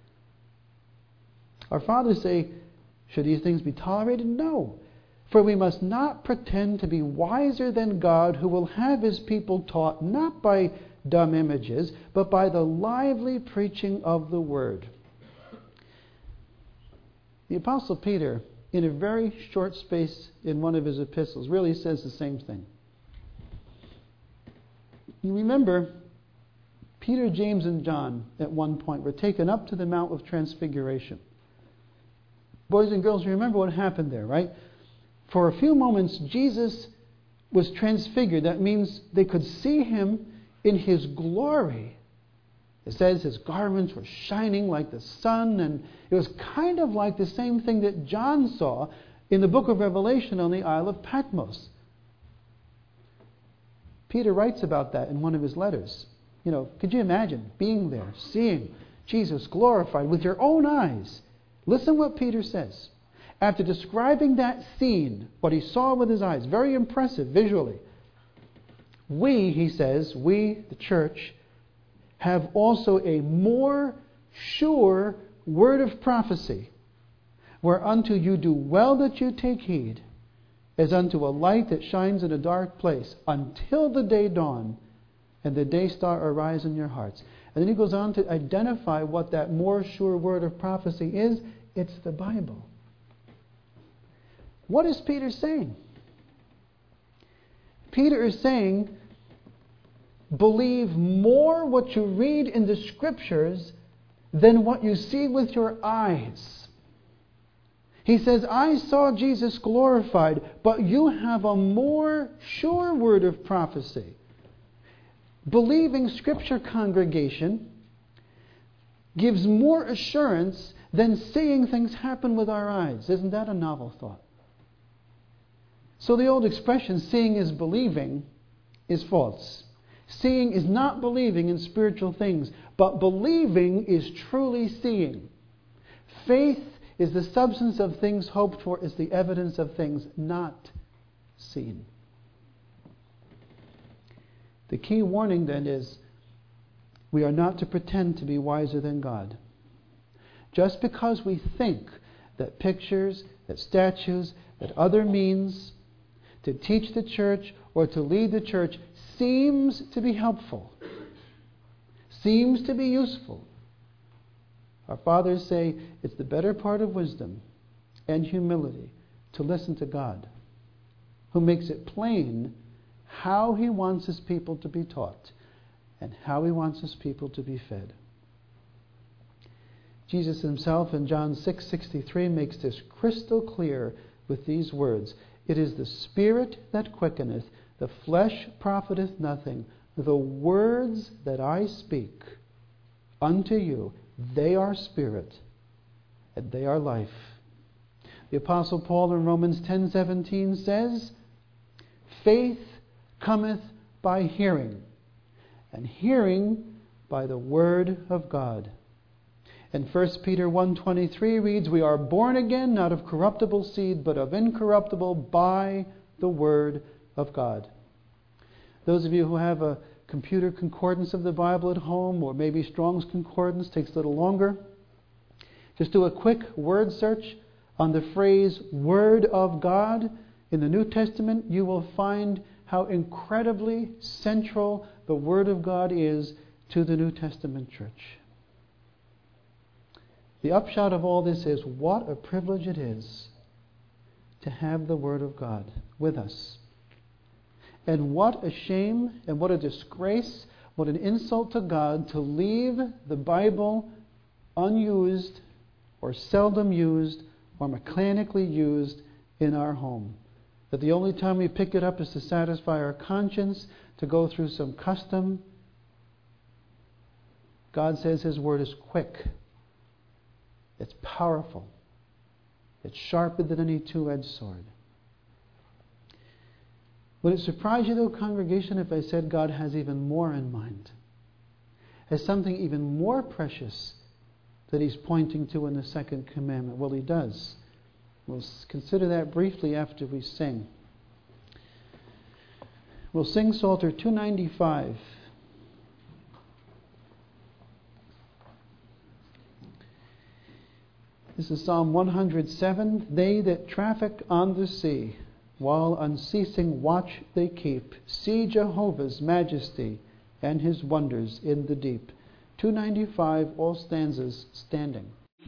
Our fathers say, should these things be tolerated? No. For we must not pretend to be wiser than God, who will have His people taught not by dumb images, but by the lively preaching of the Word. The Apostle Peter, in a very short space in one of his epistles, really says the same thing. You remember, Peter, James, and John at one point were taken up to the Mount of Transfiguration. Boys and girls, you remember what happened there, right? For a few moments, Jesus was transfigured. That means they could see Him in His glory. It says His garments were shining like the sun, and it was kind of like the same thing that John saw in the book of Revelation on the Isle of Patmos. Peter writes about that in one of his letters. You know, could you imagine being there, seeing Jesus glorified with your own eyes? Listen what Peter says. After describing that scene, what he saw with his eyes, very impressive visually, we, he says, we, the church, have also a more sure word of prophecy, whereunto you do well that you take heed, as unto a light that shines in a dark place, until the day dawn and the day star arise in your hearts. And then he goes on to identify what that more sure word of prophecy is. It's the Bible. What is Peter saying? Peter is saying, believe more what you read in the Scriptures than what you see with your eyes. He says, I saw Jesus glorified, but you have a more sure word of prophecy. Believing Scripture, congregation, gives more assurance than seeing things happen with our eyes. Isn't that a novel thought? So the old expression, seeing is believing, is false. Seeing is not believing in spiritual things, but believing is truly seeing. Faith is the substance of things hoped for, is the evidence of things not seen. The key warning then is, we are not to pretend to be wiser than God. Just because we think that pictures, that statues, that other means to teach the church or to lead the church seems to be helpful, seems to be useful. Our fathers say it's the better part of wisdom and humility to listen to God, who makes it plain how He wants His people to be taught and how He wants His people to be fed. Jesus Himself in John 6:63 makes this crystal clear with these words. It is the Spirit that quickeneth, the flesh profiteth nothing. The words that I speak unto you, they are spirit, and they are life. The Apostle Paul in Romans 10:17 says, faith cometh by hearing, and hearing by the word of God. And 1 Peter 1:23 reads, we are born again, not of corruptible seed, but of incorruptible, by the word of God. Those of you who have a computer concordance of the Bible at home, or maybe Strong's Concordance, takes a little longer, just do a quick word search on the phrase Word of God. in the New Testament, you will find how incredibly central the Word of God is to the New Testament church. The upshot of all this is what a privilege it is to have the Word of God with us. And what a shame and what a disgrace, what an insult to God to leave the Bible unused or seldom used or mechanically used in our home. That the only time we pick it up is to satisfy our conscience, to go through some custom. God says His Word is quick. It's powerful. It's sharper than any two-edged sword. Would it surprise you, though, congregation, if I said God has even more in mind? Has something even more precious that He's pointing to in the second commandment? Well, He does. We'll consider that briefly after we sing. We'll sing Psalter 295. This is Psalm 107. They that traffic on the sea, while unceasing watch they keep, see Jehovah's majesty and His wonders in the deep. 295, all stanzas standing.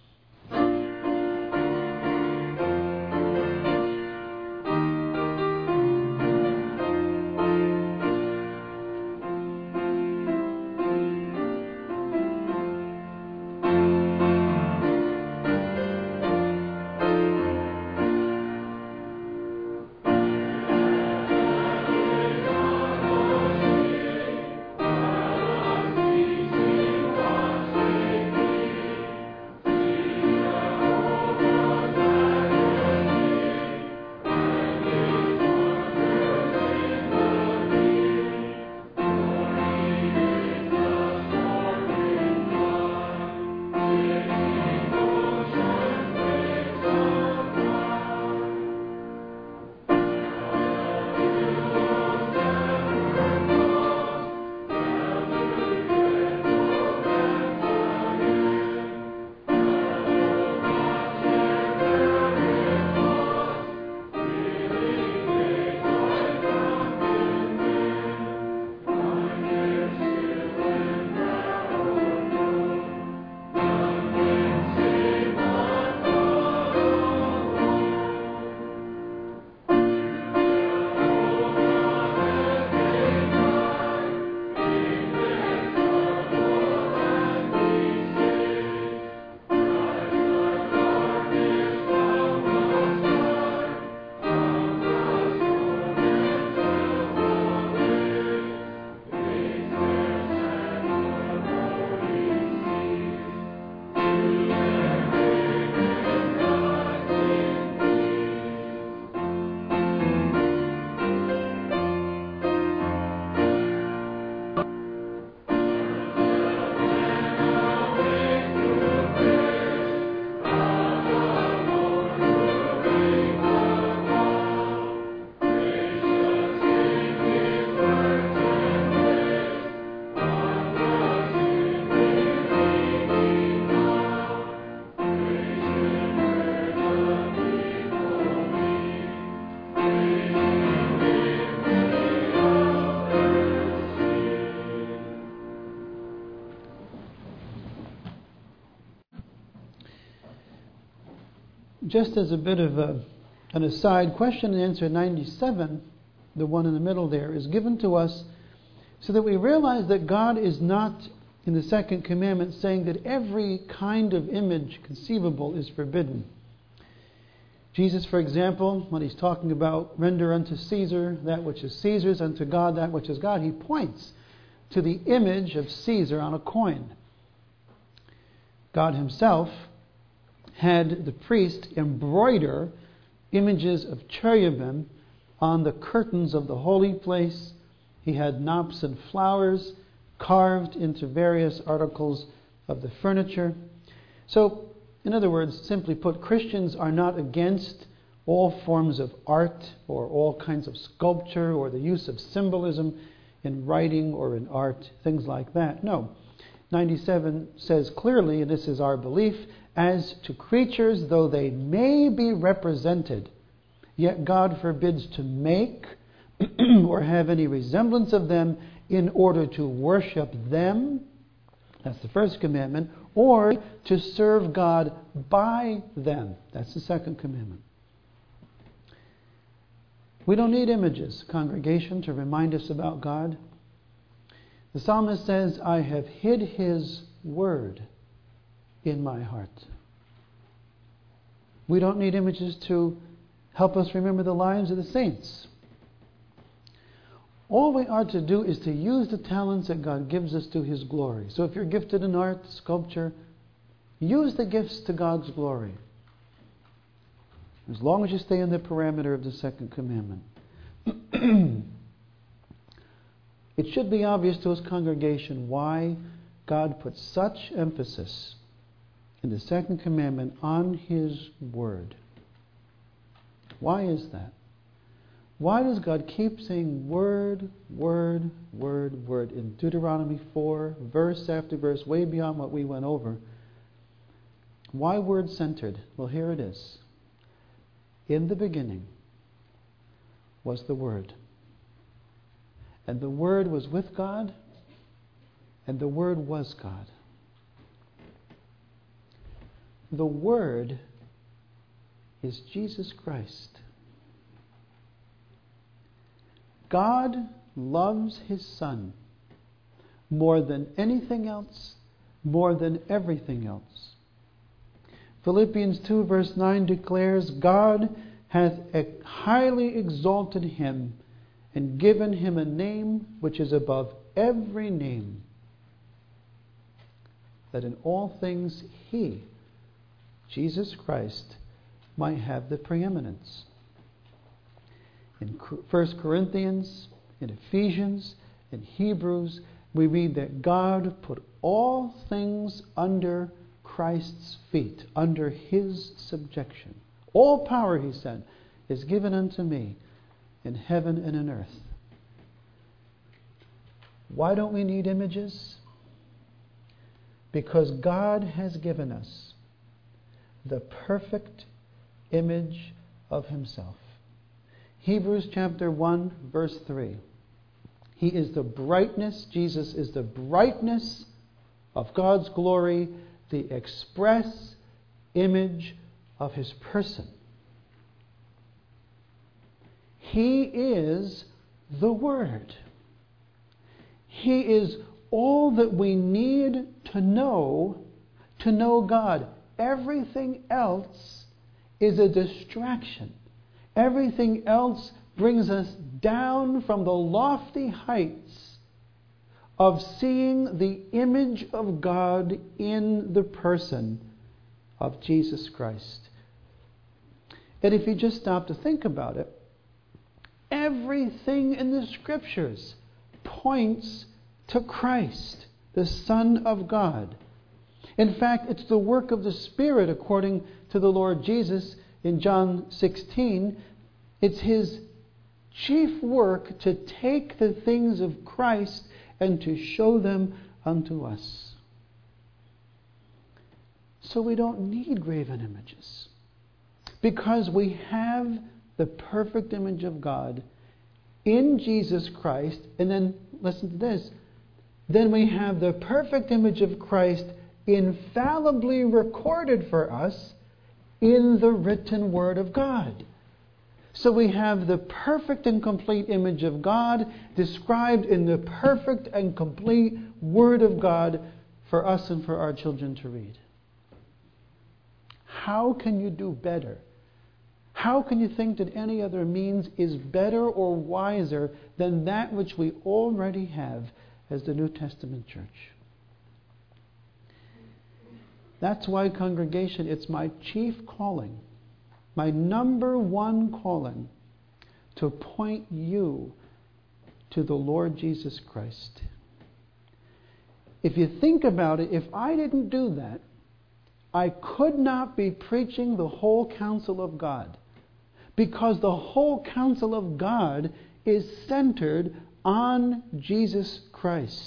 Just as a bit of an aside, question and answer 97, the one in the middle there, is given to us so that we realize that God is not, in the second commandment, saying that every kind of image conceivable is forbidden. Jesus, for example, when He's talking about render unto Caesar that which is Caesar's, unto God that which is God, He points to the image of Caesar on a coin. God Himself had the priest embroider images of cherubim on the curtains of the holy place. He had knops and flowers carved into various articles of the furniture. So, in other words, simply put, Christians are not against all forms of art or all kinds of sculpture or the use of symbolism in writing or in art, things like that. No. 97 says clearly, and this is our belief, as to creatures, though they may be represented Yet God forbids to make or have any resemblance of them in order to worship them. That's the first commandment. Or to serve God by them. That's the second commandment. We don't need images, congregation, to remind us about God. The psalmist says, I have hid His word in my heart. We don't need images to help us remember the lives of the saints. All we are to do is to use the talents that God gives us to His glory. So if you're gifted in art, sculpture, use the gifts to God's glory. As long as you stay in the parameter of the second commandment. It should be obvious to His congregation why God put such emphasis in the second commandment on His word. Why is that? Why does God keep saying word, word, word, word in Deuteronomy 4, verse after verse, way beyond what we went over? Why word-centered? Well, here it is. In the beginning was the Word. And the Word was with God, and the Word was God. The Word is Jesus Christ. God loves His Son more than anything else, more than everything else. Philippians 2 verse 9 declares, God hath highly exalted Him and given Him a name which is above every name, that in all things He, Jesus Christ, might have the preeminence. In 1 Corinthians, in Ephesians, in Hebrews, we read that God put all things under Christ's feet, under His subjection. All power, He said, is given unto me in heaven and in earth. Why don't we need images? Because God has given us the perfect image of Himself. Hebrews chapter 1, verse 3. He is the brightness, Jesus is the brightness of God's glory, the express image of His person. He is the Word. He is all that we need to know God. Everything else is a distraction. Everything else brings us down from the lofty heights of seeing the image of God in the person of Jesus Christ. And if you just stop to think about it, everything in the Scriptures points to Christ, the Son of God. In fact, it's the work of the Spirit, according to the Lord Jesus in John 16. It's His chief work to take the things of Christ and to show them unto us. So we don't need graven images, because we have the perfect image of God in Jesus Christ. And then, listen to this, then we have the perfect image of Christ infallibly recorded for us in the written Word of God. So we have the perfect and complete image of God described in the perfect and complete Word of God for us and for our children to read. How can you do better? How can you think that any other means is better or wiser than that which we already have as the New Testament church? That's why, congregation, it's my chief calling, my number one calling, to point you to the Lord Jesus Christ. If you think about it, if I didn't do that, I could not be preaching the whole counsel of God, because the whole counsel of God is centered on Jesus Christ.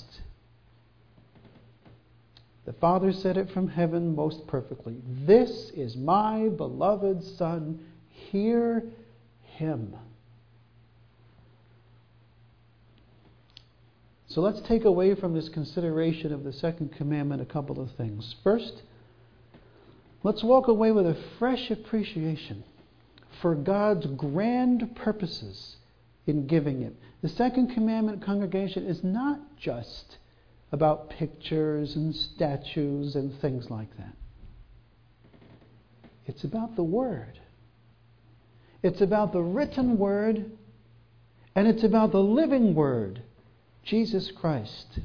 The Father said it from heaven most perfectly. This is my beloved Son. Hear Him. So let's take away from this consideration of the second commandment a couple of things. First, let's walk away with a fresh appreciation for God's grand purposes in giving it. The second commandment, congregation, is not just about pictures and statues and things like that. It's about the Word. It's about the written Word, and it's about the living Word, Jesus Christ.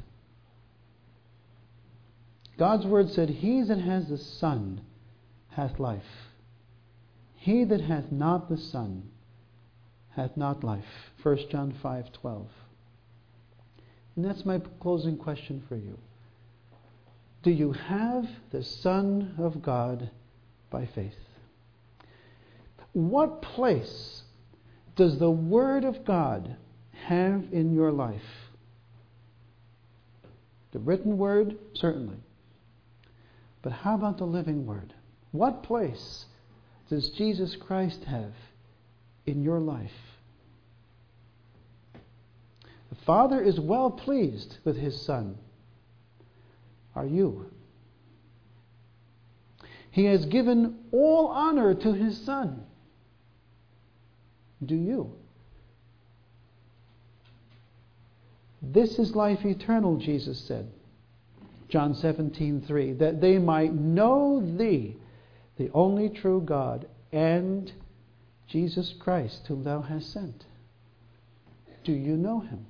God's Word said, "He that has the Son hath life. He that hath not the Son hath not life." 1 John 5:12. And that's my closing question for you. Do you have the Son of God by faith? What place does the Word of God have in your life? The written Word, certainly. But how about the living Word? What place does Jesus Christ have in your life? The Father is well pleased with His Son. Are you? He has given all honor to His Son. Do you? This is life eternal, Jesus said. John 17:3, that they might know Thee, the only true God, and Jesus Christ, whom Thou hast sent. Do you know Him?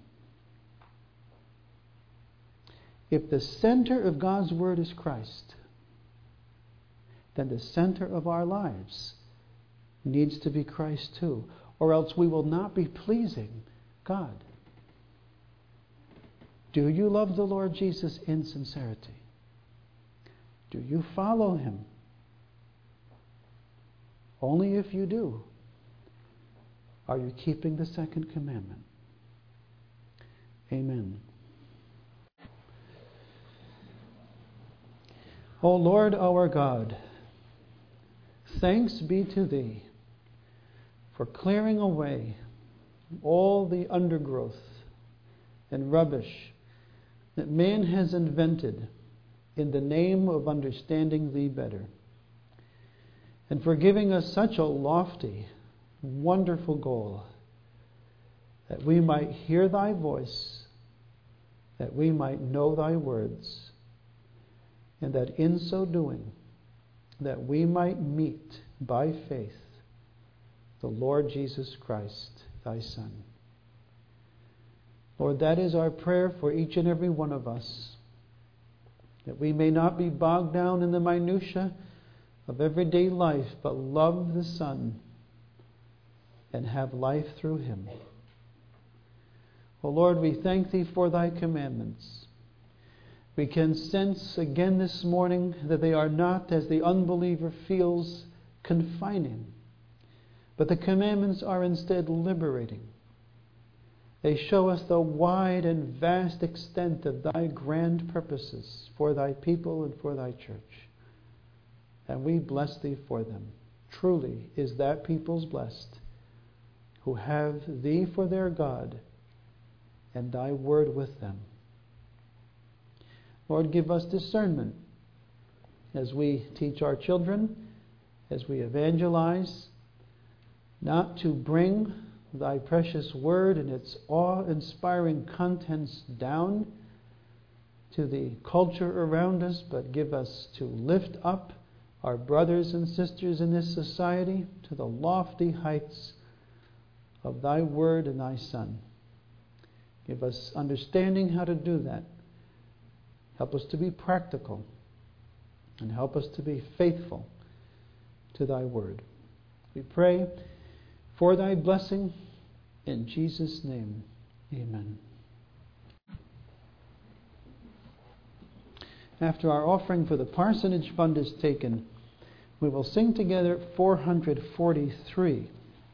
If the center of God's Word is Christ, then the center of our lives needs to be Christ too, or else we will not be pleasing God. Do you love the Lord Jesus in sincerity? Do you follow Him? Only if you do, are you keeping the second commandment? Amen. O Lord our God, thanks be to Thee for clearing away all the undergrowth and rubbish that man has invented in the name of understanding Thee better, and for giving us such a lofty, wonderful goal, that we might hear Thy voice, that we might know Thy words, and that in so doing, that we might meet by faith the Lord Jesus Christ, Thy Son. Lord, that is our prayer for each and every one of us, that we may not be bogged down in the minutiae of everyday life, but love the Son and have life through Him. O Lord, we thank Thee for Thy commandments. We can sense again this morning that they are not, as the unbeliever feels, confining, but the commandments are instead liberating. They show us the wide and vast extent of Thy grand purposes for Thy people and for Thy church. And we bless Thee for them. Truly is that people's blessed, who have Thee for their God and Thy word with them. Lord, give us discernment as we teach our children, as we evangelize, not to bring Thy precious word and its awe-inspiring contents down to the culture around us, but give us to lift up our brothers and sisters in this society to the lofty heights of Thy word and Thy Son. Give us understanding how to do that. Help us to be practical, and help us to be faithful to Thy word. We pray for Thy blessing in Jesus' name. Amen. After our offering for the parsonage fund is taken, we will sing together 443.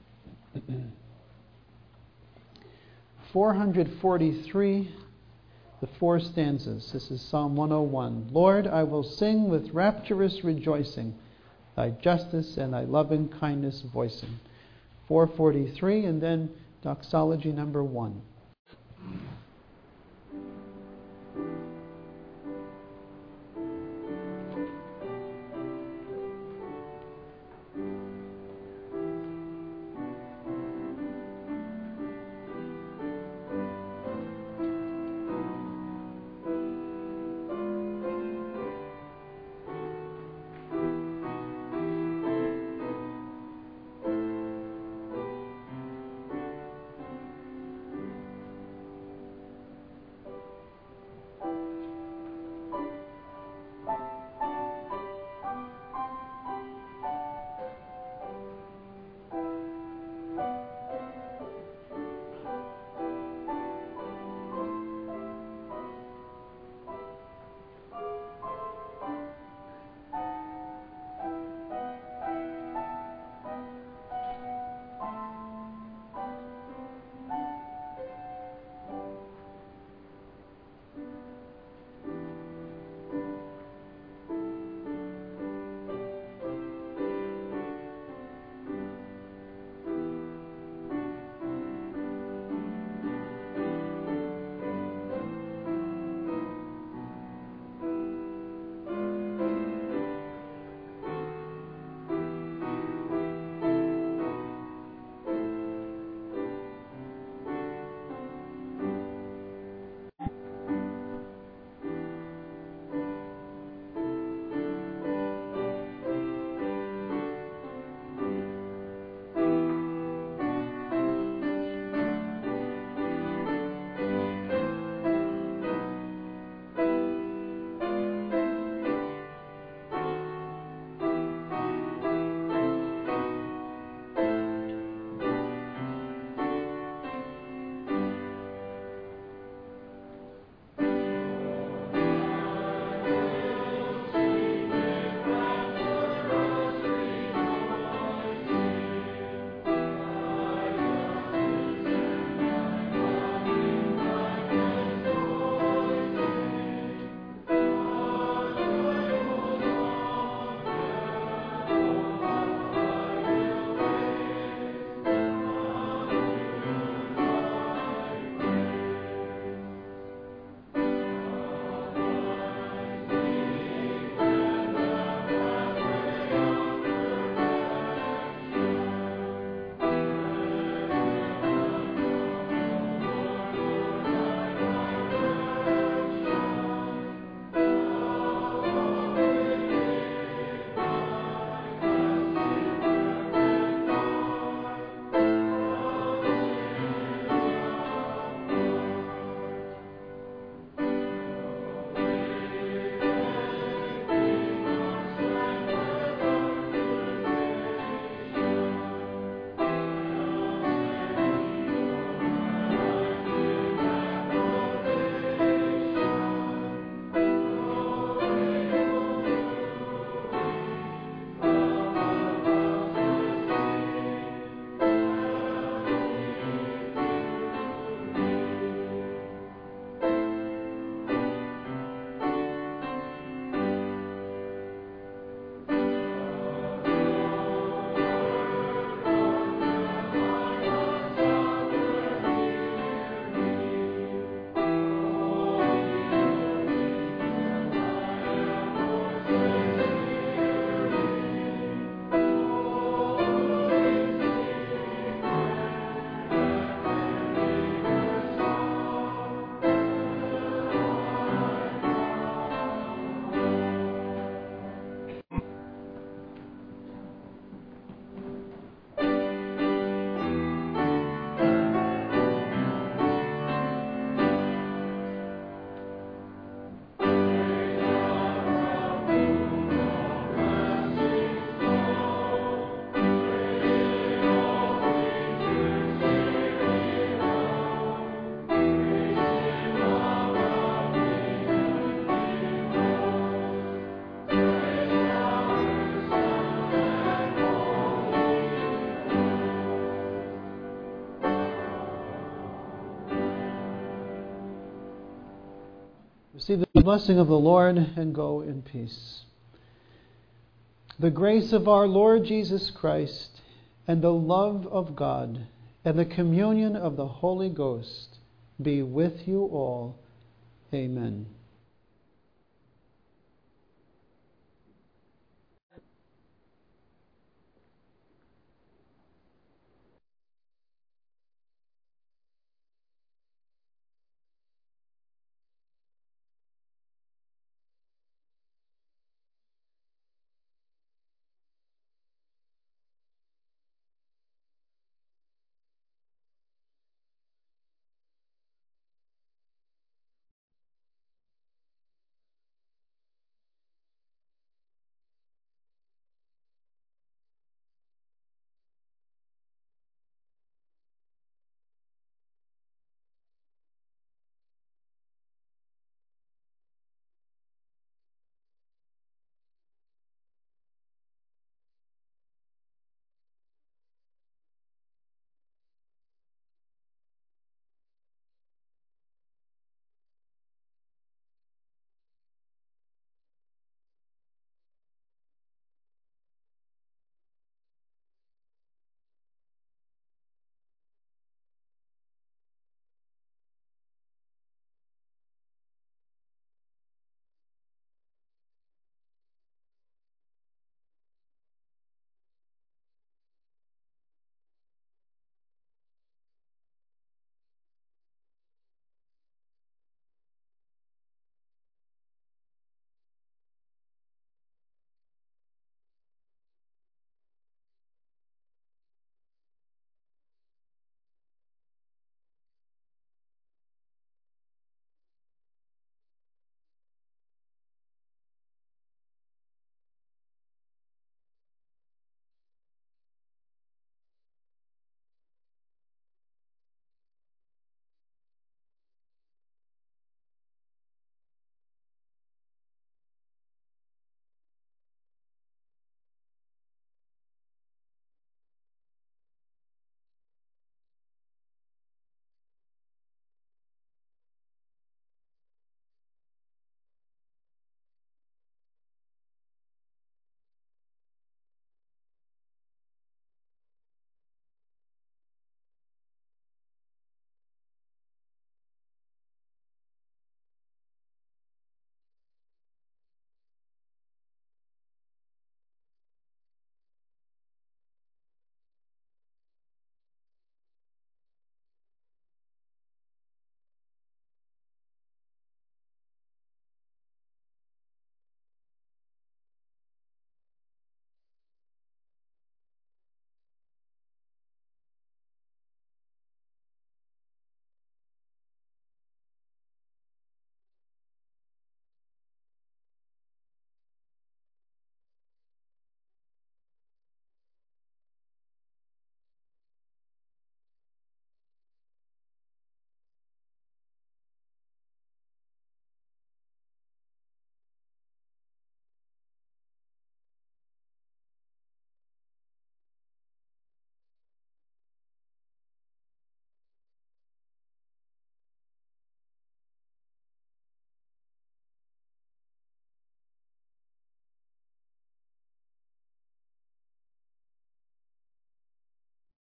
443, the four stanzas. This is Psalm 101. Lord, I will sing with rapturous rejoicing, Thy justice and Thy loving kindness voicing. 443, and then doxology number 1. Receive the blessing of the Lord and go in peace. The grace of our Lord Jesus Christ and the love of God, and the communion of the Holy Ghost be with you all. Amen.